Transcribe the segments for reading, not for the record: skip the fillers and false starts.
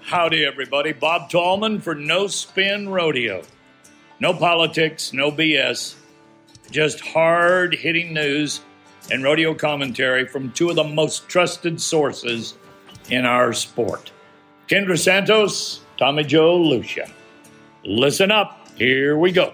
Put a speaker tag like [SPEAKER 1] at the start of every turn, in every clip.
[SPEAKER 1] Howdy, everybody. Bob Tallman for No Spin Rodeo. No politics, no BS, just hard-hitting news and rodeo commentary from two of the most trusted sources in our sport. Kendra Santos, Tommy Joe Lucia. Listen up. Here we go.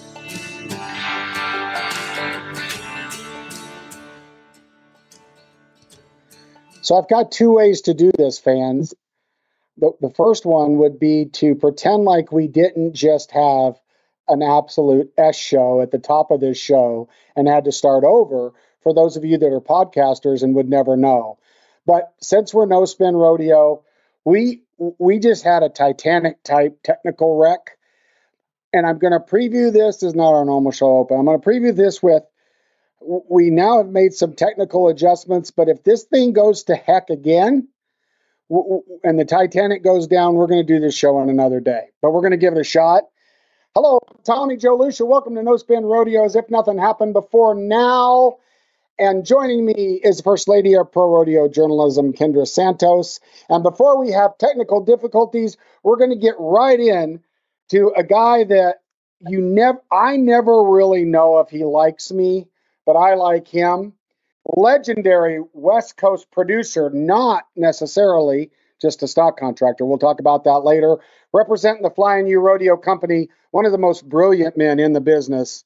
[SPEAKER 2] So I've got two ways to do this, fans. The first one would be to pretend like we didn't just have an absolute S show at the top of this show and had to start over for those of you that are podcasters and would never know. But since we're No Spin Rodeo, we just had a Titanic type technical wreck. And I'm going to preview this. This is not our normal show open. I'm going to preview this with, we now have made some technical adjustments, but if this thing goes to heck again, and the Titanic goes down, we're going to do this show on another day. But we're going to give it a shot. Hello, Tommy Joe Lucia. Welcome to No Spin Rodeo, as if nothing happened before now. And joining me is First Lady of Pro Rodeo Journalism, Kendra Santos. And before we have technical difficulties, we're going to get right in to a guy that I never really know if he likes me, but I like him. Legendary West Coast producer, not necessarily just a stock contractor. We'll talk about that later. Representing the Flying U Rodeo Company, one of the most brilliant men in the business.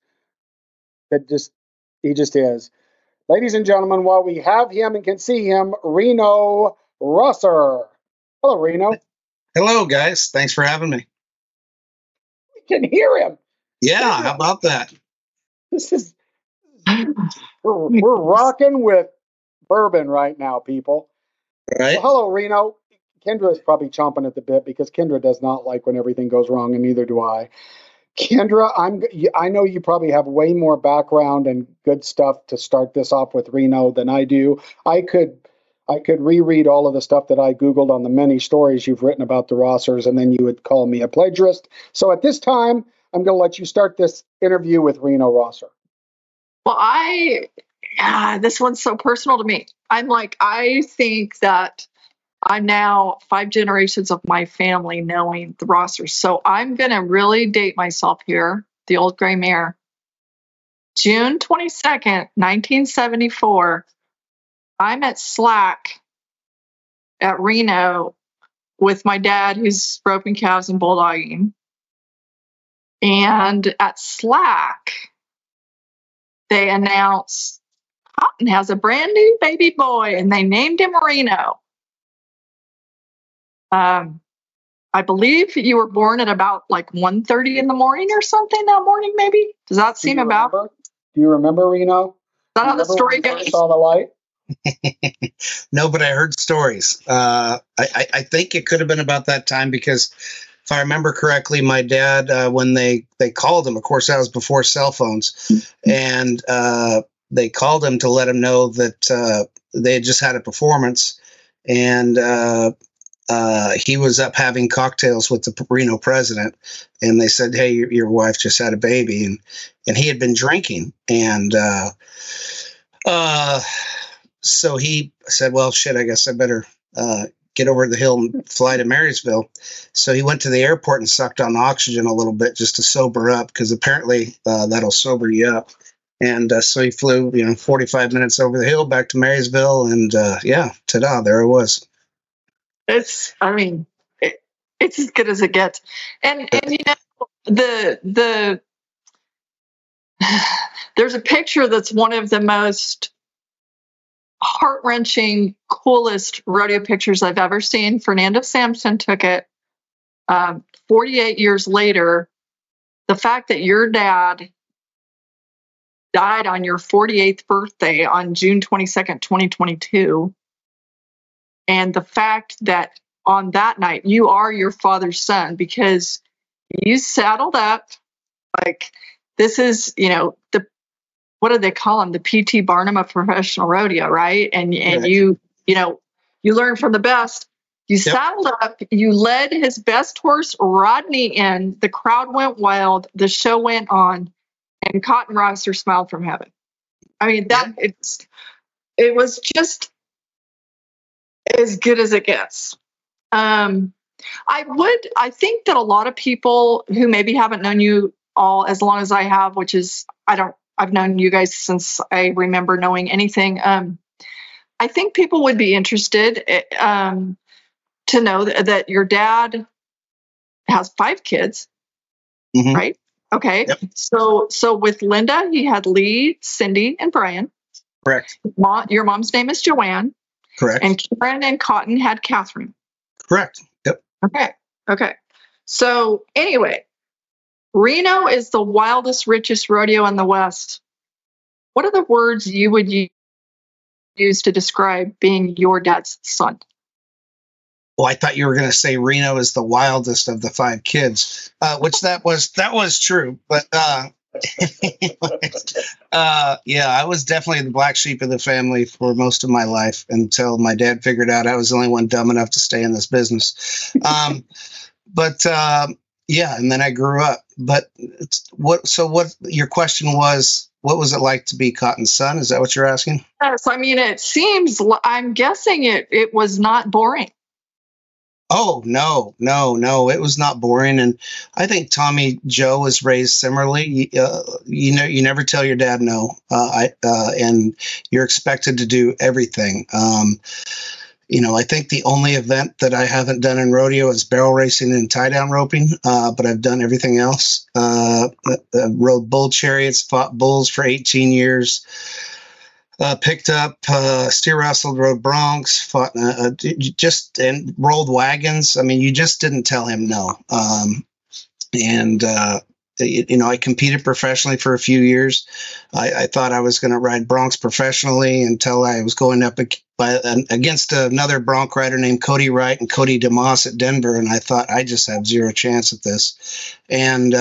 [SPEAKER 2] He just is. Ladies and gentlemen, while we have him and can see him, Reno Rosser. Hello, Reno.
[SPEAKER 3] Hello, guys. Thanks for having me.
[SPEAKER 2] We can hear him.
[SPEAKER 3] Yeah, how about that?
[SPEAKER 2] This is we're rocking with bourbon right now, people.
[SPEAKER 3] Right.
[SPEAKER 2] Well, hello, Reno. Kendra is probably chomping at the bit because Kendra does not like when everything goes wrong, and neither do I. Kendra, I know you probably have way more background and good stuff to start this off with, Reno, than I do. I could reread all of the stuff that I Googled on the many stories you've written about the Rossers, and then you would call me a plagiarist. So at this time, I'm going to let you start this interview with Reno Rosser.
[SPEAKER 4] Well, this one's so personal to me. I think that I'm now 5 generations of my family knowing the Rossers. So I'm going to really date myself here, the old gray mare. June 22nd, 1974, I'm at Slack at Reno with my dad, who's roping calves and bulldogging. And at Slack, they announced Cotton has a brand new baby boy, and they named him Reno. I believe you were born at about 1:30 in the morning or something that morning, maybe? Does that seem about?
[SPEAKER 2] Do you remember, Reno?
[SPEAKER 4] Is that how the story goes?
[SPEAKER 2] Saw the light?
[SPEAKER 3] No, but I heard stories. I think it could have been about that time because if I remember correctly, my dad, when they called him, of course, that was before cell phones, and they called him to let him know that they had just had a performance, and he was up having cocktails with the Reno president, and they said, "Hey, your wife just had a baby," and he had been drinking, and so he said, "Well, shit, I guess I better get over the hill and fly to Marysville." So he went to the airport and sucked on oxygen a little bit just to sober up, because apparently that'll sober you up. And so he flew, 45 minutes over the hill back to Marysville, and ta-da, there it was.
[SPEAKER 4] It's as good as it gets. And there's a picture that's one of the most heart-wrenching, coolest rodeo pictures I've ever seen. Fernando Sampson took it 48 years later. The fact that your dad died on your 48th birthday on June 22nd, 2022, and the fact that on that night you are your father's son because you saddled up this is, what do they call him? The P.T. Barnum of professional rodeo, right? And right. You learn from the best. You saddled up, you led his best horse, Rodney, in. The crowd went wild. The show went on, and Cotton Rosser smiled from heaven. I mean, it was just as good as it gets. I think that a lot of people who maybe haven't known you all as long as I have, which is, I've known you guys since I remember knowing anything. I think people would be interested to know that your dad has 5 kids,
[SPEAKER 3] Mhm.
[SPEAKER 4] right? Okay.
[SPEAKER 3] Yep.
[SPEAKER 4] So with Linda, he had Lee, Cindy, and Brian.
[SPEAKER 3] Correct.
[SPEAKER 4] Your mom's name is Joanne,
[SPEAKER 3] Correct.
[SPEAKER 4] and Karen and Cotton had Catherine.
[SPEAKER 3] Correct. Yep.
[SPEAKER 4] Okay. So anyway, Reno is the wildest, richest rodeo in the West. What are the words you would use to describe being your dad's son?
[SPEAKER 3] Well, I thought you were going to say Reno is the wildest of the 5 kids, which that was true. But yeah, I was definitely the black sheep of the family for most of my life until my dad figured out I was the only one dumb enough to stay in this business. Yeah, and then I grew up. But what your question was, what was it like to be Cotton's son? Is that what you're asking?
[SPEAKER 4] Yes, I mean, I'm guessing it was not boring.
[SPEAKER 3] Oh, no, it was not boring. And I think Tommy Joe was raised similarly. You never tell your dad no, and you're expected to do everything. I think the only event that I haven't done in rodeo is barrel racing and tie down roping, but I've done everything else. Rode bull chariots, fought bulls for 18 years. Picked up, steer wrestled, rode broncs, fought, and rolled wagons. I mean, you just didn't tell him no. I competed professionally for a few years. I thought I was going to ride broncs professionally until I was going up against another bronc rider named Cody Wright and Cody DeMoss at Denver, and I thought I just have zero chance at this. And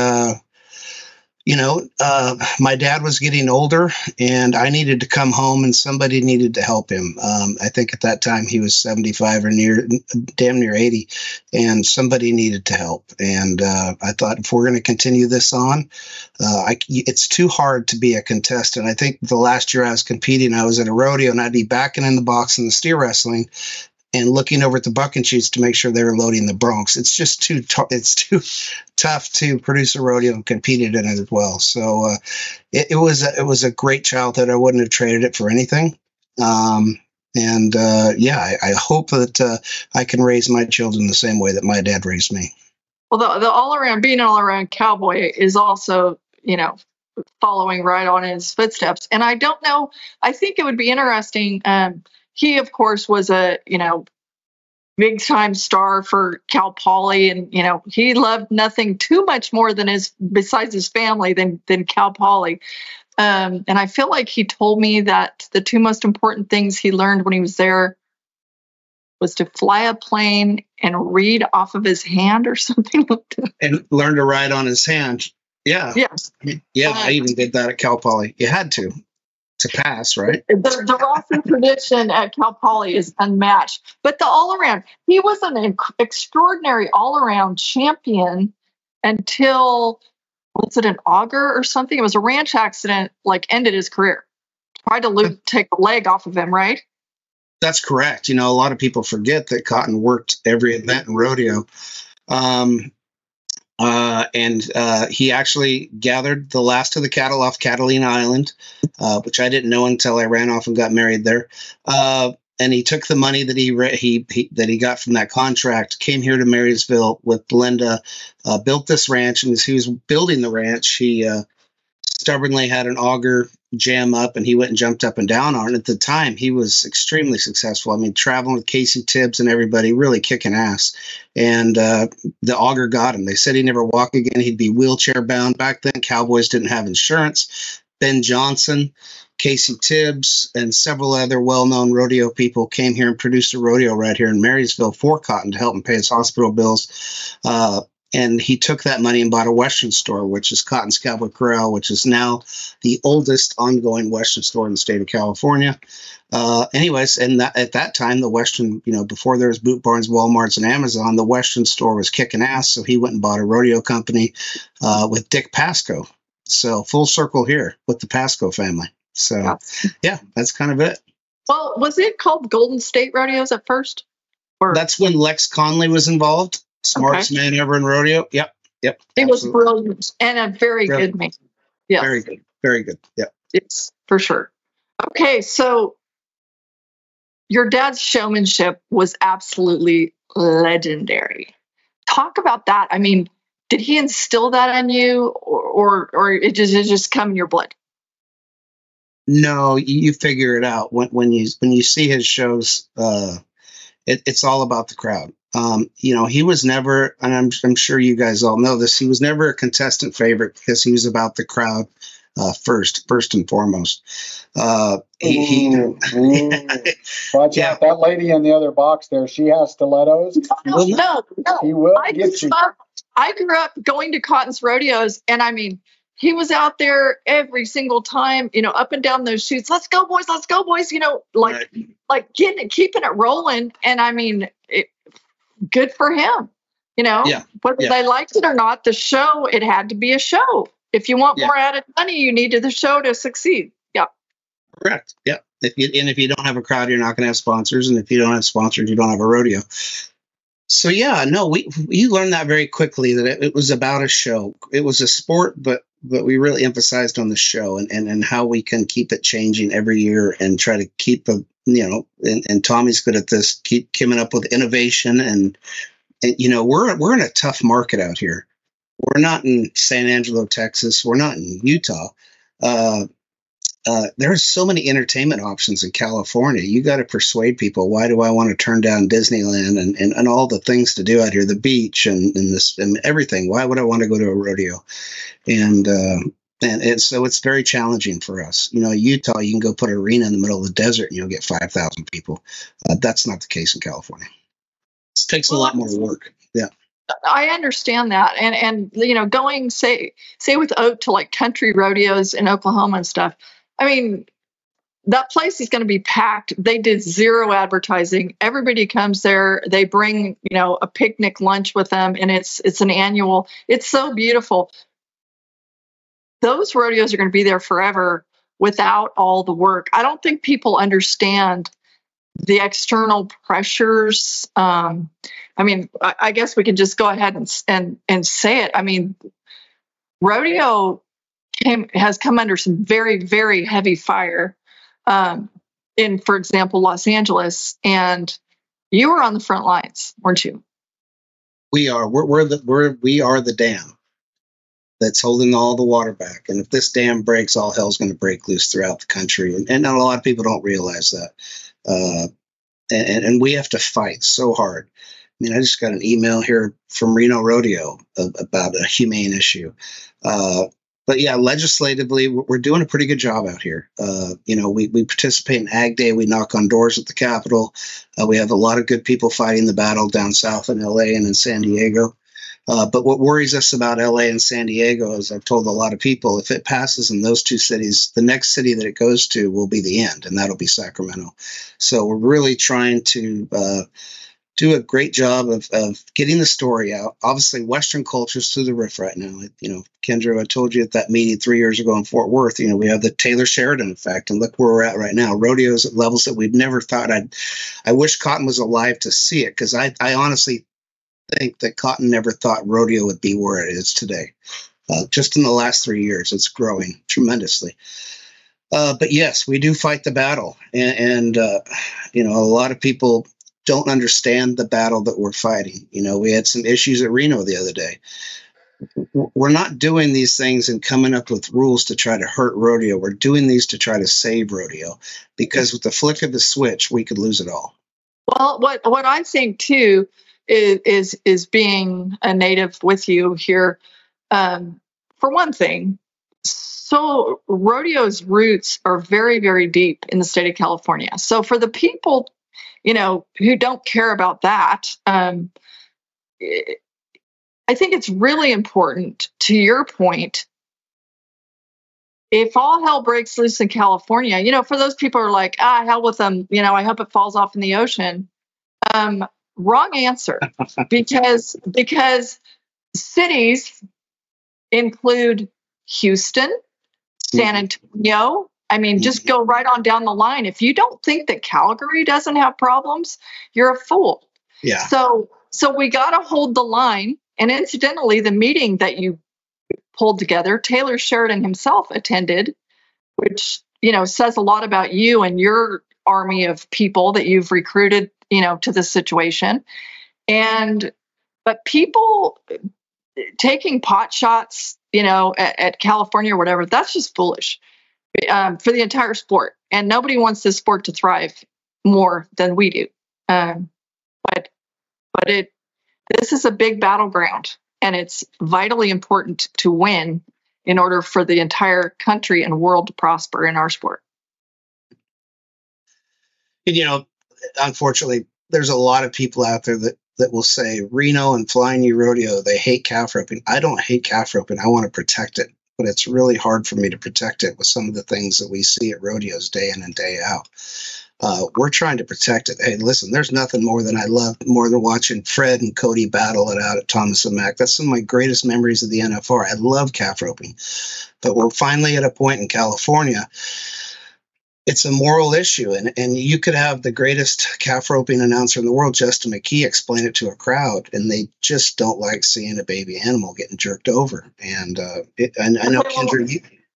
[SPEAKER 3] my dad was getting older and I needed to come home and somebody needed to help him. I think at that time he was 75 or damn near 80, and somebody needed to help. And I thought, if we're going to continue this on, it's too hard to be a contestant. I think the last year I was competing, I was at a rodeo and I'd be backing in the box in the steer wrestling and looking over at the bucking chutes to make sure they were loading the broncs. It's just too tough to produce a rodeo and competed in it as well. So it was a great childhood. I wouldn't have traded it for anything. I hope that I can raise my children the same way that my dad raised me. Well,
[SPEAKER 4] being an all-around cowboy is also, following right on his footsteps. And I don't know, I think it would be interesting. He, of course, was a, big time star for Cal Poly. And, he loved nothing too much more besides his family than Cal Poly. And I feel like he told me that the 2 most important things he learned when he was there was to fly a plane and read off of his hand or something like that.
[SPEAKER 3] And learn to ride on his hand. Yeah.
[SPEAKER 4] Yes.
[SPEAKER 3] Yeah, I even did that at Cal Poly. You had to pass, right?
[SPEAKER 4] The roster tradition at Cal Poly is unmatched. But the all-around, he was an extraordinary all-around champion until, was it an auger or something? It was a ranch accident, ended his career. Tried to take a leg off of him, right?
[SPEAKER 3] That's correct. A lot of people forget that Cotton worked every event in rodeo. He actually gathered the last of the cattle off Catalina Island, which I didn't know until I ran off and got married there. And he took the money that he got from that contract, came here to Marysville with Linda, built this ranch. And as he was building the ranch, he stubbornly had an auger jam up, and he went and jumped up and down on it. At the time, he was extremely successful. I mean, traveling with Casey Tibbs and everybody, really kicking ass. And the auger got him. They said he'd never walk again. He'd be wheelchair bound. Back then, cowboys didn't have insurance. Ben Johnson, Casey Tibbs, and several other well-known rodeo people came here and produced a rodeo right here in Marysville for Cotton to help him pay his hospital bills. And he took that money and bought a Western store, which is Cotton's Cowboy Corral, which is now the oldest ongoing Western store in the state of California. At that time, the Western, before there was Boot Barns, Walmarts, and Amazon, the Western store was kicking ass. So he went and bought a rodeo company with Dick Pasco. So full circle here with the Pasco family. So, yeah, that's kind of it.
[SPEAKER 4] Well, was it called Golden State Rodeos at first?
[SPEAKER 3] That's when Lex Conley was involved. Smartest man ever in rodeo. Yep.
[SPEAKER 4] He was brilliant and a very good man. Yeah.
[SPEAKER 3] Very good. Very good. Yep.
[SPEAKER 4] It's for sure. Okay, so your dad's showmanship was absolutely legendary. Talk about that. I mean, did he instill that in you, or it just come in your blood?
[SPEAKER 3] No, you figure it out when you see his shows. It's all about the crowd. He was never, and I'm sure you guys all know this. He was never a contestant favorite because he was about the crowd first and foremost.
[SPEAKER 2] Watch out, that lady in the other box there. She has stilettos.
[SPEAKER 4] No.
[SPEAKER 2] He will get you.
[SPEAKER 4] I grew up going to Cotton's rodeos, and I mean, he was out there every single time, up and down those chutes. Let's go, boys. Like keeping it rolling. And I mean, good for him. Whether they liked it or not, the show, it had to be a show. If you want more added money, you needed the show to succeed. Yeah.
[SPEAKER 3] Correct. Yeah. If you don't have a crowd, you're not going to have sponsors. And if you don't have sponsors, you don't have a rodeo. So we learned that very quickly, that it was about a show. It was a sport, but we really emphasized on the show and how we can keep it changing every year and try to keep and Tommy's good at this, keep coming up with innovation and we're in a tough market out here. We're not in San Angelo, Texas. We're not in Utah. There's so many entertainment options in California. You got to persuade people. Why do I want to turn down Disneyland and all the things to do out here, the beach and this and everything? Why would I want to go to a rodeo? And so it's very challenging for us. Utah, you can go put an arena in the middle of the desert and you'll get 5,000 people. That's not the case in California. It takes a lot more work. Yeah.
[SPEAKER 4] I understand that. And going, say with Oak to like country rodeos in Oklahoma and stuff, I mean, that place is going to be packed. They did zero advertising. Everybody comes there. They bring, a picnic lunch with them, and it's an annual. It's so beautiful. Those rodeos are going to be there forever without all the work. I don't think people understand the external pressures. I guess we can just go ahead and say it. I mean, rodeo has come under some very, very heavy fire in, for example, Los Angeles, and you were on the front lines, weren't you?
[SPEAKER 3] We are. We are the dam that's holding all the water back. And if this dam breaks, all hell's going to break loose throughout the country. And a lot of people don't realize that. And we have to fight so hard. I mean, I just got an email here from Reno Rodeo about a humane issue. But yeah, legislatively, we're doing a pretty good job out here. We participate in Ag Day. We knock on doors at the Capitol. We have a lot of good people fighting the battle down south in LA and in San Diego. But what worries us about LA and San Diego, as I've told a lot of people, if it passes in those two cities, the next city that it goes to will be the end, and that'll be Sacramento. So we're really trying to do a great job of getting the story out. Obviously, Western culture's through the roof right now. Kendra, I told you at that meeting 3 years ago in Fort Worth, we have the Taylor Sheridan effect, and look where we're at right now. Rodeos at levels that we've never thought. I wish Cotton was alive to see it, because I honestly think that Cotton never thought rodeo would be where it is today. Just in the last 3 years, it's growing tremendously. But yes, we do fight the battle, and a lot of people don't understand the battle that we're fighting. We had some issues at Reno the other day. We're not doing these things and coming up with rules to try to hurt rodeo. We're doing these to try to save rodeo, because with the flick of the switch, we could lose it all.
[SPEAKER 4] Well, what I think too is being a native with you here. For one thing, so rodeo's roots are very, very deep in the state of California. So for the people who don't care about that, I think it's really important, to your point, if all hell breaks loose in California, for those people who are like, hell with them, I hope it falls off in the ocean. Wrong answer, because cities include Houston, San Antonio. I mean, just go right on down the line. If you don't think that Calgary doesn't have problems, you're a fool.
[SPEAKER 3] Yeah.
[SPEAKER 4] So So we got to hold the line. And incidentally, the meeting that you pulled together, Taylor Sheridan himself attended, which, says a lot about you and your army of people that you've recruited, to this situation. But people taking pot shots, at California or whatever, that's just foolish for the entire sport. And nobody wants this sport to thrive more than we do. But this is a big battleground, and it's vitally important to win in order for the entire country and world to prosper in our sport.
[SPEAKER 3] And, unfortunately, there's a lot of people out there that will say Reno and Flying U Rodeo, they hate calf roping. I don't hate calf roping. I want to protect it, but it's really hard for me to protect it with some of the things that we see at rodeos day in and day out. We're trying to protect it. Hey, listen, there's nothing more than I love more than watching Fred and Cody battle it out at Thomas and Mack. That's some of my greatest memories of the NFR. I love calf roping, but we're finally at a point in California. It's a moral issue, and you could have the greatest calf roping announcer in the world, Justin McKee, explain it to a crowd, and they just don't like seeing a baby animal getting jerked over. And I know, Kendra,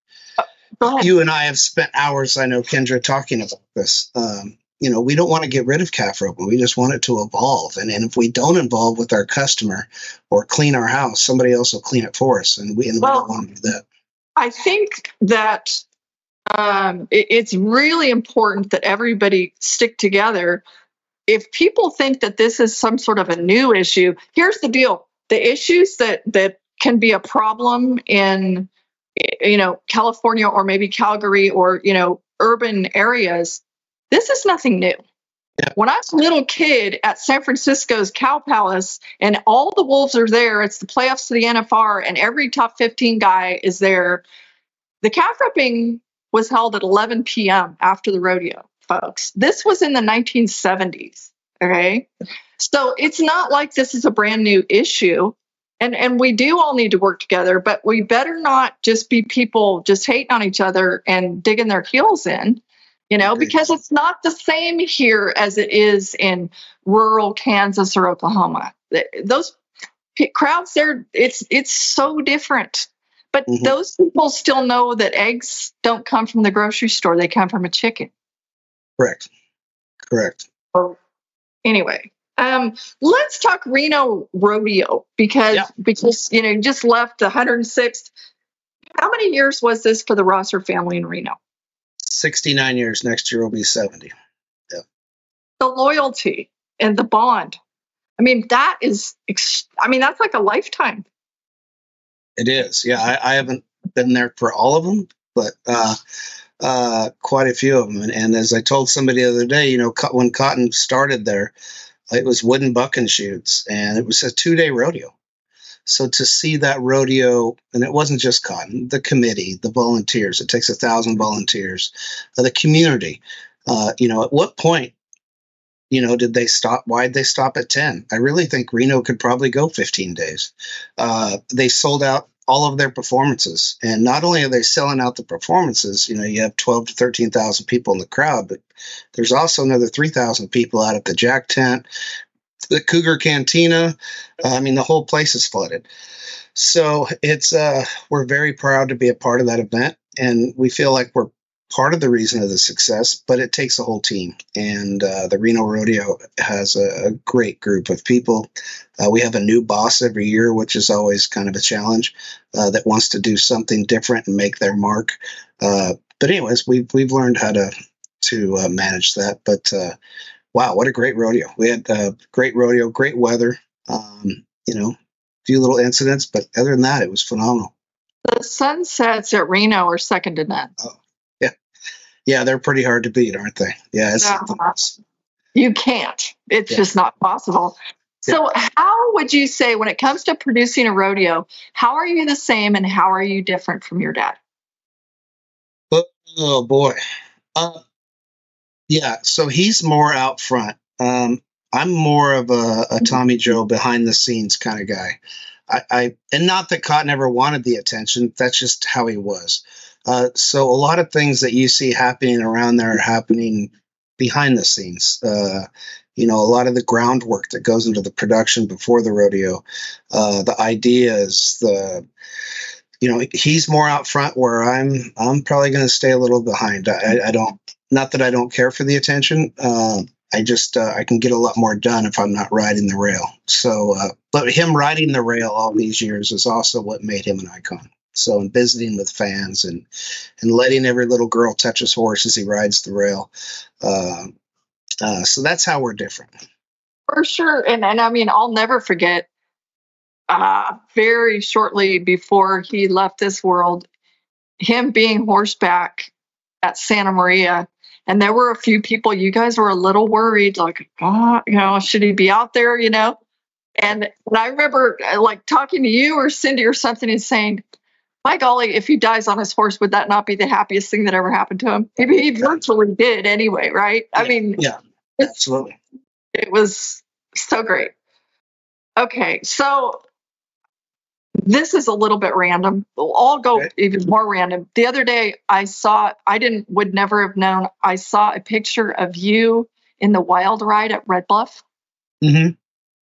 [SPEAKER 3] you and I have spent hours, I know, Kendra, talking about this. We don't want to get rid of calf roping. We just want it to evolve. And if we don't involve with our customer or clean our house, somebody else will clean it for us. And we don't want to do that.
[SPEAKER 4] I think that it's really important that everybody stick together. If people think that this is some sort of a new issue, here's the deal. The issues that can be a problem in, California or maybe Calgary or, urban areas, this is nothing new.
[SPEAKER 3] Yeah.
[SPEAKER 4] When I was a little kid at San Francisco's Cow Palace and all the Wolves are there, it's the playoffs to the NFR and every top 15 guy is there. The calf roping was held at 11 p.m. after the rodeo, folks. This was in the 1970s, okay? So it's not like this is a brand new issue, and we do all need to work together, but we better not just be people just hating on each other and digging their heels in, because it's not the same here as it is in rural Kansas or Oklahoma. Those crowds there, it's so different. But those people still know that eggs don't come from the grocery store. They come from a chicken.
[SPEAKER 3] Correct.
[SPEAKER 4] So, anyway, let's talk Reno Rodeo because you just left the 106th. How many years was this for the Rosser family in Reno?
[SPEAKER 3] 69 years. Next year will be 70. Yeah.
[SPEAKER 4] The loyalty and the bond. That's like a lifetime.
[SPEAKER 3] It is. Yeah, I haven't been there for all of them, but quite a few of them. And as I told somebody the other day, when Cotton started there, it was wooden buck and shoots, and it was a 2-day rodeo. So to see that rodeo, and it wasn't just Cotton, the committee, the volunteers, it takes 1,000 volunteers, the community, at what point, did they stop? Why'd they stop at 10? I really think Reno could probably go 15 days. They sold out all of their performances. And not only are they selling out the performances, you have 12 to 13,000 people in the crowd, but there's also another 3,000 people out at the Jack Tent, the Cougar Cantina. The whole place is flooded. So it's we're very proud to be a part of that event. And we feel like we're part of the reason of the success, but it takes a whole team. And the Reno Rodeo has a great group of people. We have a new boss every year, which is always kind of a challenge, that wants to do something different and make their mark. But anyways, we've learned how to manage that. But wow, what a great rodeo. We had a great rodeo, great weather, a few little incidents, but other than that, it was phenomenal.
[SPEAKER 4] The sunsets at Reno are second to none.
[SPEAKER 3] Oh. Yeah, they're pretty hard to beat, aren't they? Yeah, it's something else.
[SPEAKER 4] You can't. It's just not possible. So how would you say, when it comes to producing a rodeo, how are you the same and how are you different from your dad?
[SPEAKER 3] Oh, boy. So he's more out front. I'm more of a Tommy Joe behind the scenes kind of guy. And not that Cotton ever wanted the attention. That's just how he was. So a lot of things that you see happening around there are happening behind the scenes. A lot of the groundwork that goes into the production before the rodeo, the ideas, he's more out front where I'm probably going to stay a little behind. I don't, not that I don't care for the attention. I can get a lot more done if I'm not riding the rail. So, but him riding the rail all these years is also what made him an icon. So, in visiting with fans and letting every little girl touch his horse as he rides the rail. So that's how we're different.
[SPEAKER 4] For sure. And I mean, I'll never forget, very shortly before he left this world, him being horseback at Santa Maria. And there were a few people, you guys were a little worried, like, should he be out there, And I remember like talking to you or Cindy or something and saying, my golly, if he dies on his horse, would that not be the happiest thing that ever happened to him? He virtually did anyway, right? I mean,
[SPEAKER 3] yeah, absolutely.
[SPEAKER 4] It was so great. Okay, so this is a little bit random. I'll go even more random. The other day would never have known, I saw a picture of you in the wild ride at Red Bluff.
[SPEAKER 3] Mm-hmm.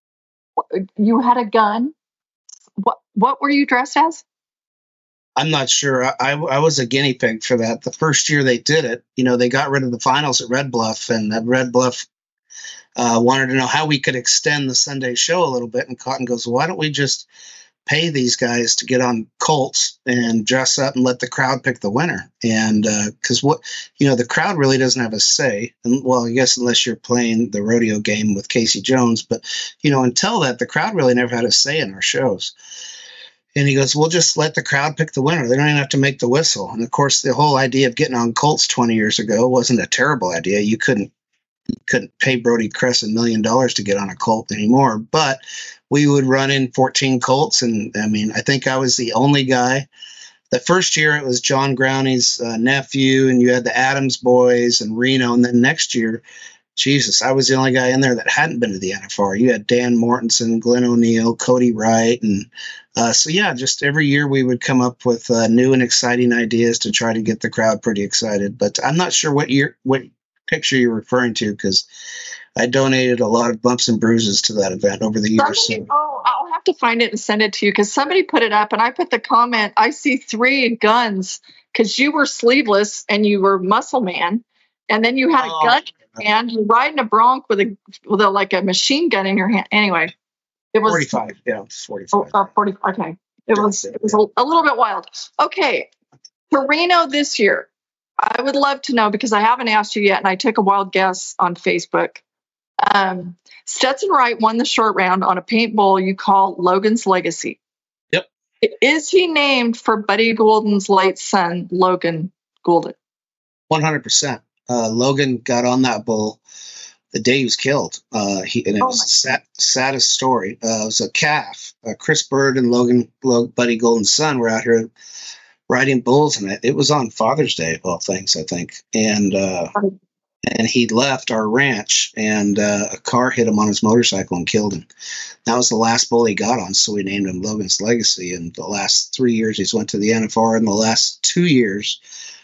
[SPEAKER 4] You had a gun. What were you dressed as?
[SPEAKER 3] I'm not sure. I was a guinea pig for that. The first year they did it, they got rid of the finals at Red Bluff, and at Red Bluff wanted to know how we could extend the Sunday show a little bit. And Cotton goes, why don't we just pay these guys to get on colts and dress up and let the crowd pick the winner? And because the crowd really doesn't have a say. And well, I guess unless you're playing the rodeo game with Casey Jones, but until that, the crowd really never had a say in our shows. And he goes, we'll just let the crowd pick the winner. They don't even have to make the whistle. And of course, the whole idea of getting on colts 20 years ago wasn't a terrible idea. You couldn't pay Brody Kress $1 million to get on a colt anymore. But we would run in 14 colts. And I mean, I think I was the only guy. The first year it was John Growney's nephew, and you had the Adams boys and Reno. And then next year, Jesus, I was the only guy in there that hadn't been to the NFR. You had Dan Mortensen, Glenn O'Neill, Cody Wright. And just every year we would come up with new and exciting ideas to try to get the crowd pretty excited. But I'm not sure what picture you're referring to, because I donated a lot of bumps and bruises to that event over the years.
[SPEAKER 4] I'll have to find it and send it to you, because somebody put it up and I put the comment, I see 3 guns, because you were sleeveless and you were muscle man. And then you had a gun in your hand. You're riding a bronc with a machine gun in your hand. Anyway, it was
[SPEAKER 3] 45. Yeah, it's 45.
[SPEAKER 4] 40. Okay, it was a little bit wild. Okay, Torino this year. I would love to know, because I haven't asked you yet, and I took a wild guess on Facebook. Stetson Wright won the short round on a paint bull you call Logan's Legacy.
[SPEAKER 3] Yep.
[SPEAKER 4] Is he named for Buddy Goulden's late son, Logan Goulden?
[SPEAKER 3] 100%. Logan got on that bull the day he was killed. It was the saddest story. It was a calf. Chris Bird and Buddy Goulden's son were out here riding bulls, and it was on Father's Day of all things, I think. And he left our ranch, and a car hit him on his motorcycle and killed him. That was the last bull he got on, so we named him Logan's Legacy. And the last 3 years he's went to the NFR, and the last 2 years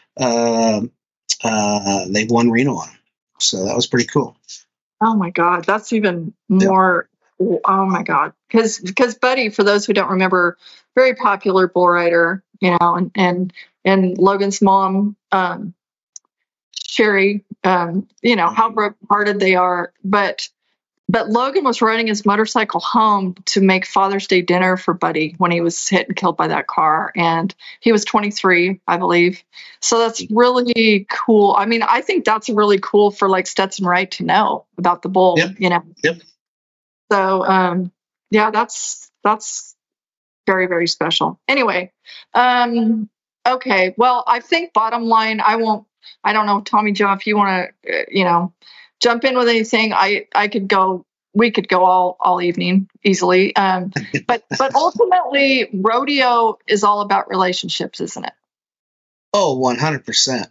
[SPEAKER 3] they've won Reno on him. So that was pretty cool.
[SPEAKER 4] Oh my God, that's even more. Yeah. Oh my God, because Buddy, for those who don't remember, very popular bull rider, and Logan's mom, Sherry, how broken-hearted they are, but Logan was riding his motorcycle home to make Father's Day dinner for Buddy when he was hit and killed by that car. And he was 23, I believe. So that's really cool. I mean, I think that's really cool for like Stetson Wright to know about the bull,
[SPEAKER 3] Yep.
[SPEAKER 4] So, that's very, very special. Anyway. Okay. Well, I think bottom line, I don't know, Tommy Joe, if you want to, jump in with anything, we could go all evening easily. But ultimately rodeo is all about relationships, isn't it?
[SPEAKER 3] Oh, 100%.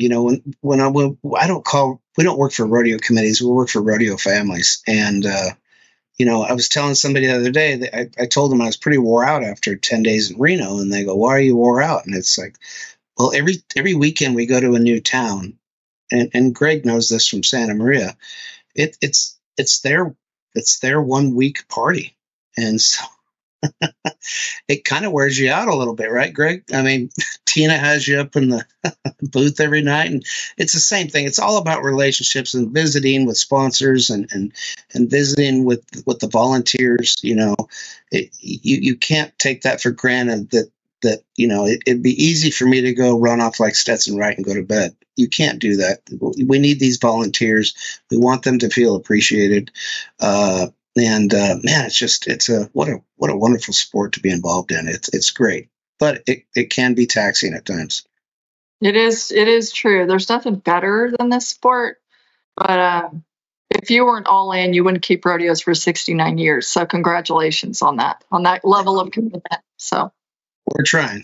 [SPEAKER 3] We don't work for rodeo committees. We work for rodeo families. And, I was telling somebody the other day that I told them I was pretty wore out after 10 days in Reno, and they go, why are you wore out? And it's like, well, every weekend we go to a new town. and Greg knows this from Santa Maria. It's their 1 week party, and so it kind of wears you out a little bit, right, Greg? I mean, Tina has you up in the booth every night, and it's the same thing. It's all about relationships and visiting with sponsors and visiting with the volunteers. You can't take that for granted that it'd be easy for me to go run off like Stetson Wright and go to bed. You can't do that. We need these volunteers. We want them to feel appreciated. Man, it's what a wonderful sport to be involved in. It's great, but it can be taxing at times.
[SPEAKER 4] It is true. There's nothing better than this sport, but if you weren't all in, you wouldn't keep rodeos for 69 years. So congratulations on that level of commitment. So
[SPEAKER 3] we're trying.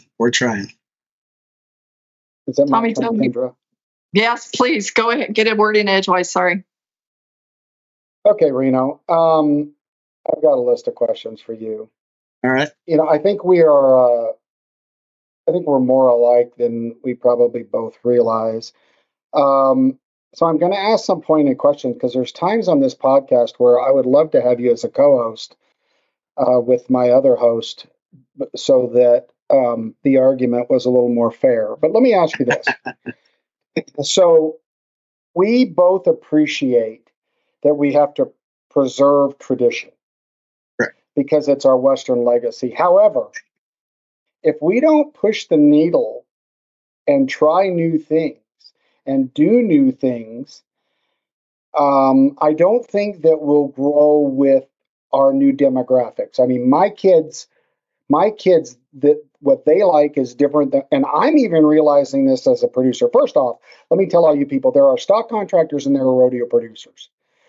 [SPEAKER 2] Is that
[SPEAKER 4] Tommy, tell me. Yes, please go ahead. Get a word in edgewise. Sorry.
[SPEAKER 2] Okay, Reno. I've got a list of questions for you.
[SPEAKER 3] All right.
[SPEAKER 2] I think we're more alike than we probably both realize. So I'm going to ask some pointed questions because there's times on this podcast where I would love to have you as a co-host with my other host so that the argument was a little more fair. But let me ask you this. So we both appreciate that we have to preserve tradition,
[SPEAKER 3] right,
[SPEAKER 2] because it's our Western legacy. However, if we don't push the needle and try new things and do new things, I don't think that we'll grow with our new demographics. I mean, my kids, that what they like is different and I'm even realizing this as a producer. First off, let me tell all you people, there are stock contractors and there are rodeo producers.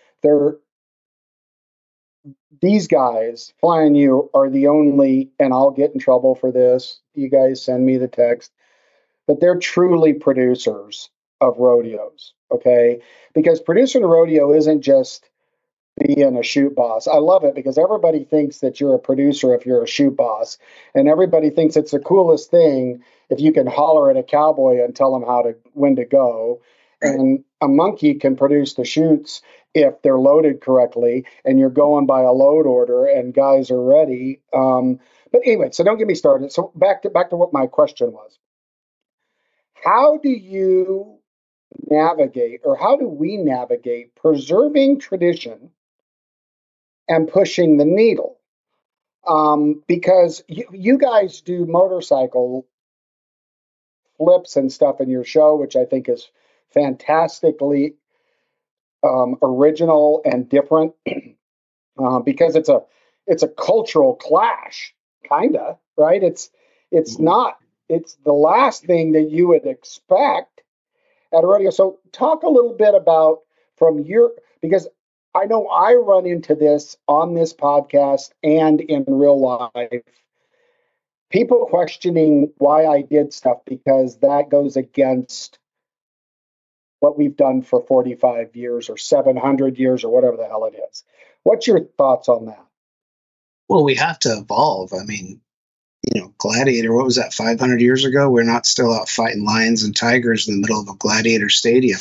[SPEAKER 2] These guys, Flying You, are the only, and I'll get in trouble for this, you guys send me the text, but they're truly producers of rodeos, okay? Because producing a rodeo isn't just being a shoot boss. I love it because everybody thinks that you're a producer if you're a shoot boss, and everybody thinks it's the coolest thing if you can holler at a cowboy and tell them when to go. And a monkey can produce the shoots if they're loaded correctly and you're going by a load order and guys are ready. But anyway, so don't get me started. So back to what my question was. How do you navigate, or how do we navigate preserving tradition and pushing the needle? Because you guys do motorcycle flips and stuff in your show, which I think is fantastically original and different, because it's a cultural clash, kinda, right? It's the last thing that you would expect at a rodeo. So talk a little bit about because I know I run into this on this podcast and in real life, people questioning why I did stuff because that goes against what we've done for 45 years or 700 years or whatever the hell it is. What's your thoughts on that?
[SPEAKER 3] Well, we have to evolve. I mean, Gladiator, what was that, 500 years ago? We're not still out fighting lions and tigers in the middle of a gladiator stadium.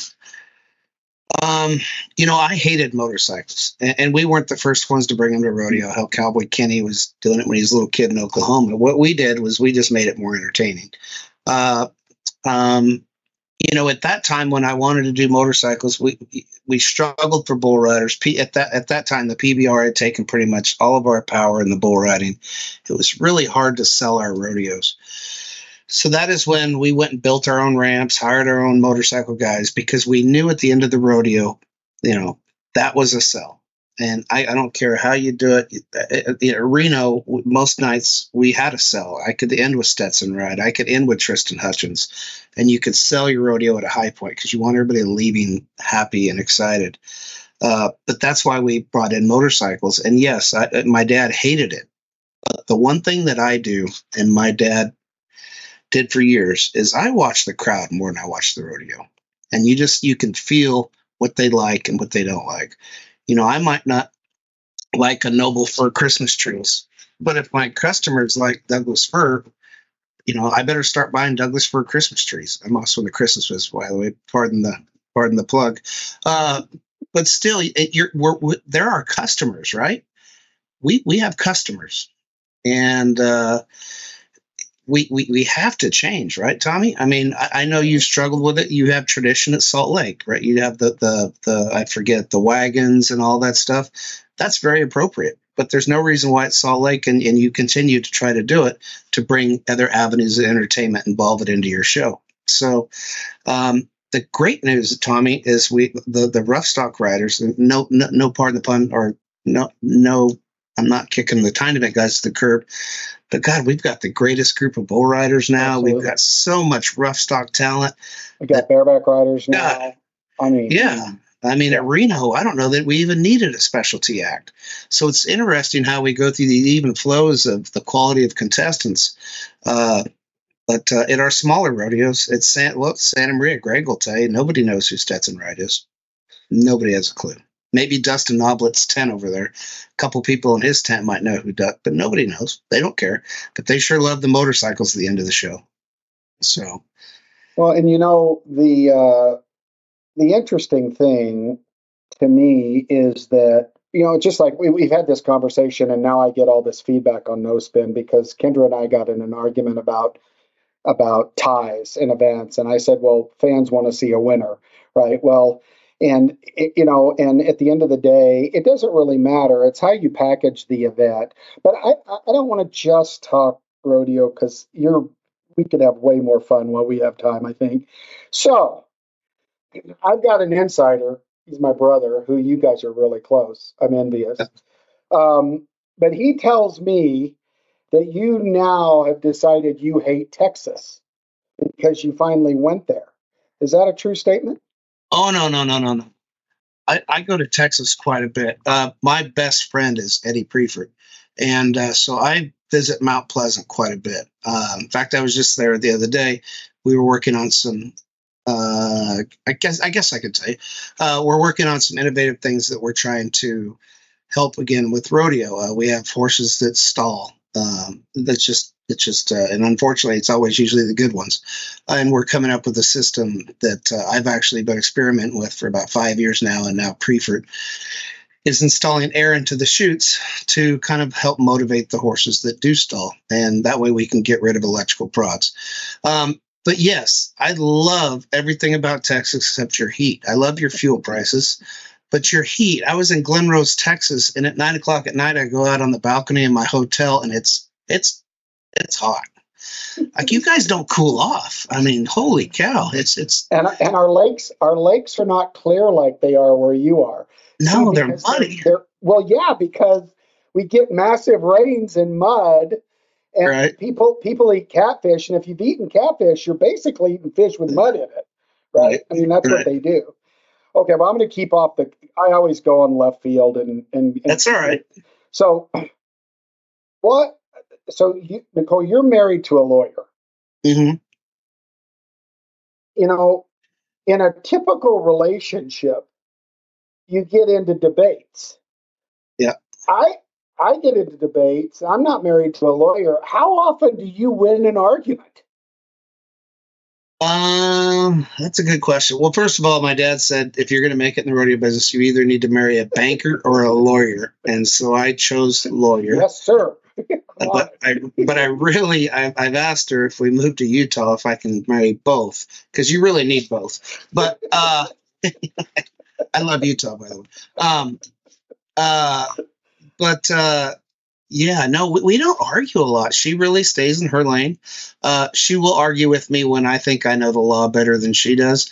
[SPEAKER 3] I hated motorcycles, and we weren't the first ones to bring them to rodeo. Hell, Cowboy Kenny was doing it when he was a little kid in Oklahoma. What we did was we just made it more entertaining. At that time when I wanted to do motorcycles, we struggled for bull riders. At that time, the PBR had taken pretty much all of our power in the bull riding. It was really hard to sell our rodeos. So that is when we went and built our own ramps, hired our own motorcycle guys, because we knew at the end of the rodeo, that was a sell. And I don't care how you do it. Reno, most nights we had a sell. I could end with Stetson Wright. I could end with Tristan Hutchins. And you could sell your rodeo at a high point because you want everybody leaving happy and excited. But that's why we brought in motorcycles. And yes, my dad hated it. But the one thing that I do, and my dad did for years, is I watch the crowd more than I watch the rodeo. And you can feel what they like and what they don't like. I might not like a Noble Fir Christmas trees, but if my customers like Douglas fir, I better start buying Douglas fir Christmas trees. I'm also in the Christmas business, by the way. Pardon the pardon the plug. But still, there are customers, right? We have customers, and we have to change, right, Tommy? I mean, I know you've struggled with it. You have tradition at Salt Lake, right? You have the I forget, the wagons and all that stuff. That's very appropriate. But there's no reason why at Salt Lake, and you continue to try to do it, to bring other avenues of entertainment, involve it into your show. So the great news, Tommy, is the rough stock riders, no pardon the pun, or no, I'm not kicking the tiny bit guys to the curb, but God, we've got the greatest group of bull riders now. Absolutely. We've got so much rough stock talent.
[SPEAKER 2] We got bareback riders now. I mean,
[SPEAKER 3] yeah. I mean, at Reno, I don't know that we even needed a specialty act. So it's interesting how we go through the even flows of the quality of contestants. But in our smaller rodeos, it's Santa Maria. Greg will tell you, nobody knows who Stetson Wright is. Nobody has a clue. Maybe Dustin Noblet's tent over there. A couple people in his tent might know who Duck, but nobody knows. They don't care. But they sure love the motorcycles at the end of the show. So,
[SPEAKER 2] well, and the interesting thing to me is that, just like we've had this conversation, and now I get all this feedback on No Spin because Kendra and I got in an argument about ties in events, and I said, well, fans want to see a winner, right? Well, and and at the end of the day, it doesn't really matter. It's how you package the event. But I don't want to just talk rodeo because we could have way more fun while we have time, I think. So I've got an insider. He's my brother, who you guys are really close. I'm envious. But he tells me that you now have decided you hate Texas because you finally went there. Is that a true statement?
[SPEAKER 3] Oh, no. I go to Texas quite a bit. My best friend is Eddie Preifert. And so I visit Mount Pleasant quite a bit. In fact, I was just there the other day. We were working on some I guess I could say we're working on some innovative things that we're trying to help again with rodeo. We have horses that stall. It's just and unfortunately, it's always usually the good ones. And we're coming up with a system that I've actually been experimenting with for about 5 years now. And now Preifert is installing air into the chutes to kind of help motivate the horses that do stall. And that way we can get rid of electrical prods. But yes, I love everything about Texas except your heat. I love your fuel prices, but your heat. I was in Glen Rose, Texas, and at 9:00 at night, I go out on the balcony in my hotel, and it's hot. Like, you guys don't cool off. I mean, holy cow! It's
[SPEAKER 2] and our lakes are not clear like they are where you are.
[SPEAKER 3] No, they're muddy.
[SPEAKER 2] Well, yeah, because we get massive rains and mud. And
[SPEAKER 3] right.
[SPEAKER 2] people eat catfish, and if you've eaten catfish, you're basically eating fish with mud in it, right? I mean, that's what they do. Okay, well, I'm going to keep off I always go on left field, and
[SPEAKER 3] that's all right.
[SPEAKER 2] So, what? So, Nicole, you're married to a lawyer.
[SPEAKER 3] Mm-hmm.
[SPEAKER 2] In a typical relationship, you get into debates.
[SPEAKER 3] Yeah.
[SPEAKER 2] I get into debates. I'm not married to a lawyer. How often do you win an argument?
[SPEAKER 3] That's a good question. Well, first of all, my dad said, if you're going to make it in the rodeo business, you either need to marry a banker or a lawyer. And so I chose lawyer.
[SPEAKER 2] Yes, sir.
[SPEAKER 3] But I've asked her if we move to Utah, if I can marry both, because you really need both. But, I love Utah, by the way. But yeah, no, we don't argue a lot. She really stays in her lane. She will argue with me when I think I know the law better than she does.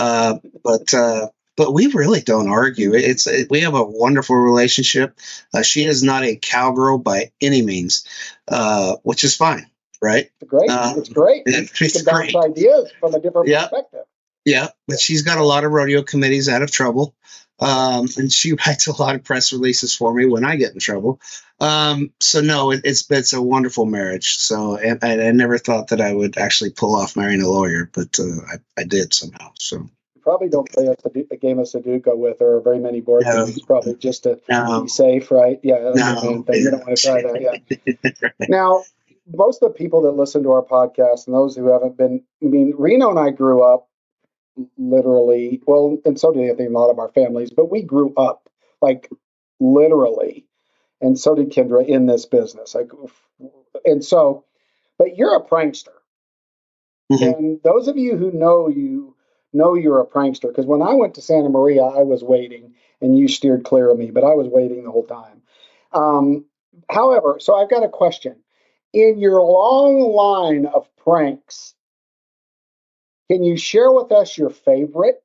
[SPEAKER 3] But we really don't argue. We have a wonderful relationship. She is not a cowgirl by any means, which is fine, right?
[SPEAKER 2] It's great. It's great. Ideas from a different perspective.
[SPEAKER 3] Yeah, but she's got a lot of rodeo committees out of trouble. And she writes a lot of press releases for me when I get in trouble. So no, it's a wonderful marriage. So, and I never thought that I would actually pull off marrying a lawyer, but I did somehow. So
[SPEAKER 2] you probably don't play a game of Sudoku with her or very many board games, probably just to be safe, right? Yeah, that's the main thing. You don't want to try that. Yeah. Now, most of the people that listen to our podcast and those who haven't been, Reno and I grew up literally, well, and so did I think a lot of our families, but we grew up like literally, and so did Kendra in this business. Like, and so, but you're a prankster. And those of you who know you're a prankster, because when I went to Santa Maria, I was waiting, and you steered clear of me, but I was waiting the whole time. However, so I've got a question. In your long line of pranks, can you share with us your favorite?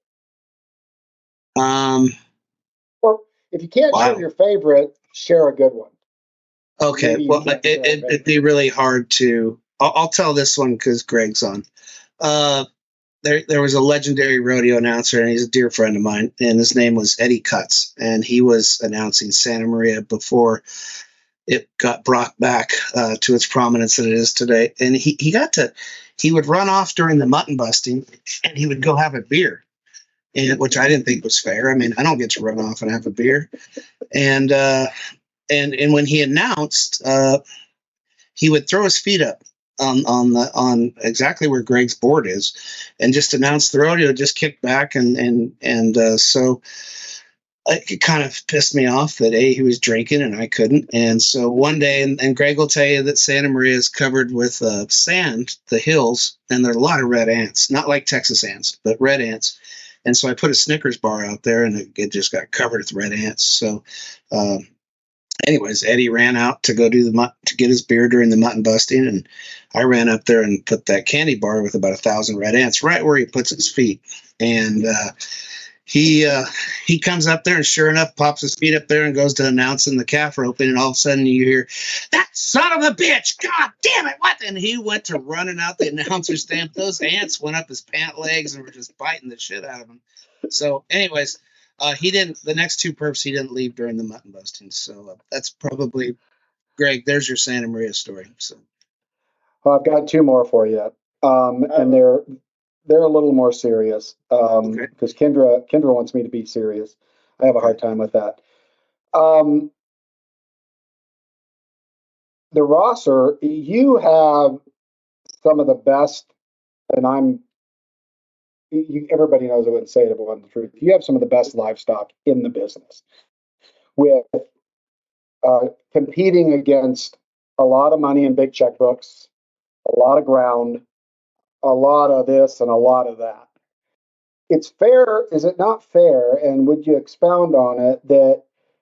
[SPEAKER 2] Or if you can't share your favorite, share a good one.
[SPEAKER 3] Okay, well, it'd be really hard to. I'll tell this one because Greg's on. There was a legendary rodeo announcer, and he's a dear friend of mine, and his name was Eddie Cutts, and he was announcing Santa Maria before it got brought back to its prominence that it is today. And he would run off during the mutton busting, and he would go have a beer, which I didn't think was fair. I mean, I don't get to run off and have a beer. And when he announced, he would throw his feet up on exactly where Greg's board is, and just announce the rodeo, just kick back, and so it kind of pissed me off that he was drinking and I couldn't. And so one day, and Greg will tell you that Santa Maria is covered with sand, the hills, and there are a lot of red ants, not like Texas ants, but red ants. And so I put a Snickers bar out there, and it just got covered with red ants. So, anyways, Eddie ran out to go to get his beer during the mutton busting, and I ran up there and put that candy bar with about 1,000 red ants right where he puts his feet. And he comes up there, and sure enough, pops his feet up there and goes to announcing the calf roping, and all of a sudden you hear, "That son of a bitch! God damn it! What?" And he went to running out the announcer stand. Those ants went up his pant legs and were just biting the shit out of him. So, anyways. He didn't. The next two perps, he didn't leave during the mutton busting. So that's probably, Greg. There's your Santa Maria story. So,
[SPEAKER 2] well, I've got two more for you, and they're a little more serious because Kendra wants me to be serious. I have a hard time with that. The Rosser, you have some of the best, and everybody knows I wouldn't say it if it wasn't the truth. You have some of the best livestock in the business, with competing against a lot of money in big checkbooks, a lot of ground, a lot of this and a lot of that. It's fair, is it not fair? And would you expound on it that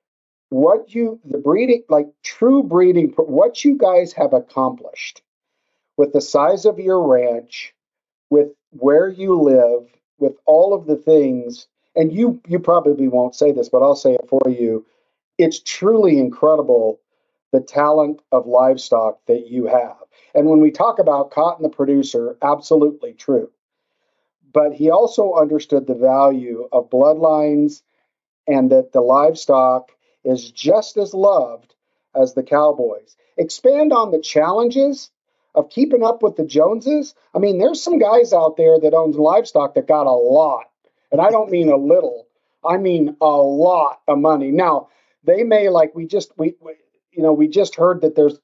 [SPEAKER 2] the breeding, like true breeding, what you guys have accomplished with the size of your ranch, with where you live, with all of the things, and you probably won't say this, but I'll say it for you. It's truly incredible, the talent of livestock that you have. And when we talk about Cotton the producer, absolutely true. But he also understood the value of bloodlines, and that the livestock is just as loved as the cowboys. Expand on the challenges of keeping up with the Joneses. I mean, there's some guys out there that owns livestock that got a lot, and I don't mean a little. I mean a lot of money. Now, they may, like we just heard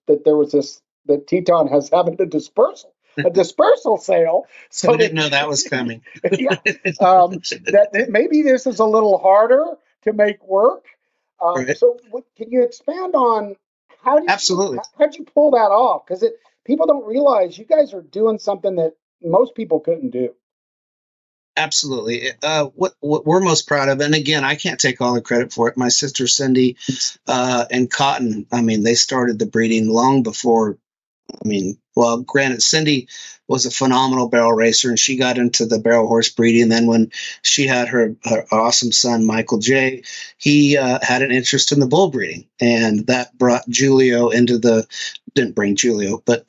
[SPEAKER 2] that Teton has having a dispersal sale. So
[SPEAKER 3] we didn't know that was coming.
[SPEAKER 2] Yeah, that maybe this is a little harder to make work.
[SPEAKER 3] Right.
[SPEAKER 2] So, can you expand on how'd you pull that off? Because people don't realize you guys are doing something that most people couldn't do.
[SPEAKER 3] Absolutely. What we're most proud of, and again, I can't take all the credit for it. My sister Cindy and Cotton, I mean, they started the breeding long before. Well, granted, Cindy was a phenomenal barrel racer, and she got into the barrel horse breeding. And then when she had her awesome son, Michael J., he had an interest in the bull breeding, and that brought Julio didn't bring Julio, but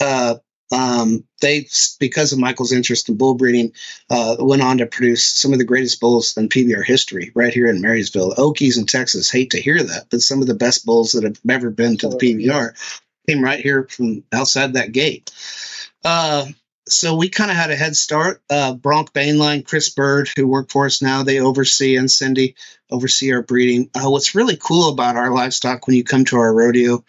[SPEAKER 3] they, because of Michael's interest in bull breeding, went on to produce some of the greatest bulls in PBR history right here in Marysville. Okies in Texas hate to hear that, but some of the best bulls that have ever been to the PBR came right here from outside that gate. So we kind of had a head start. Bronc Bainline, Chris Bird, who work for us now, they oversee, and Cindy oversee our breeding. What's really cool about our livestock when you come to our rodeo,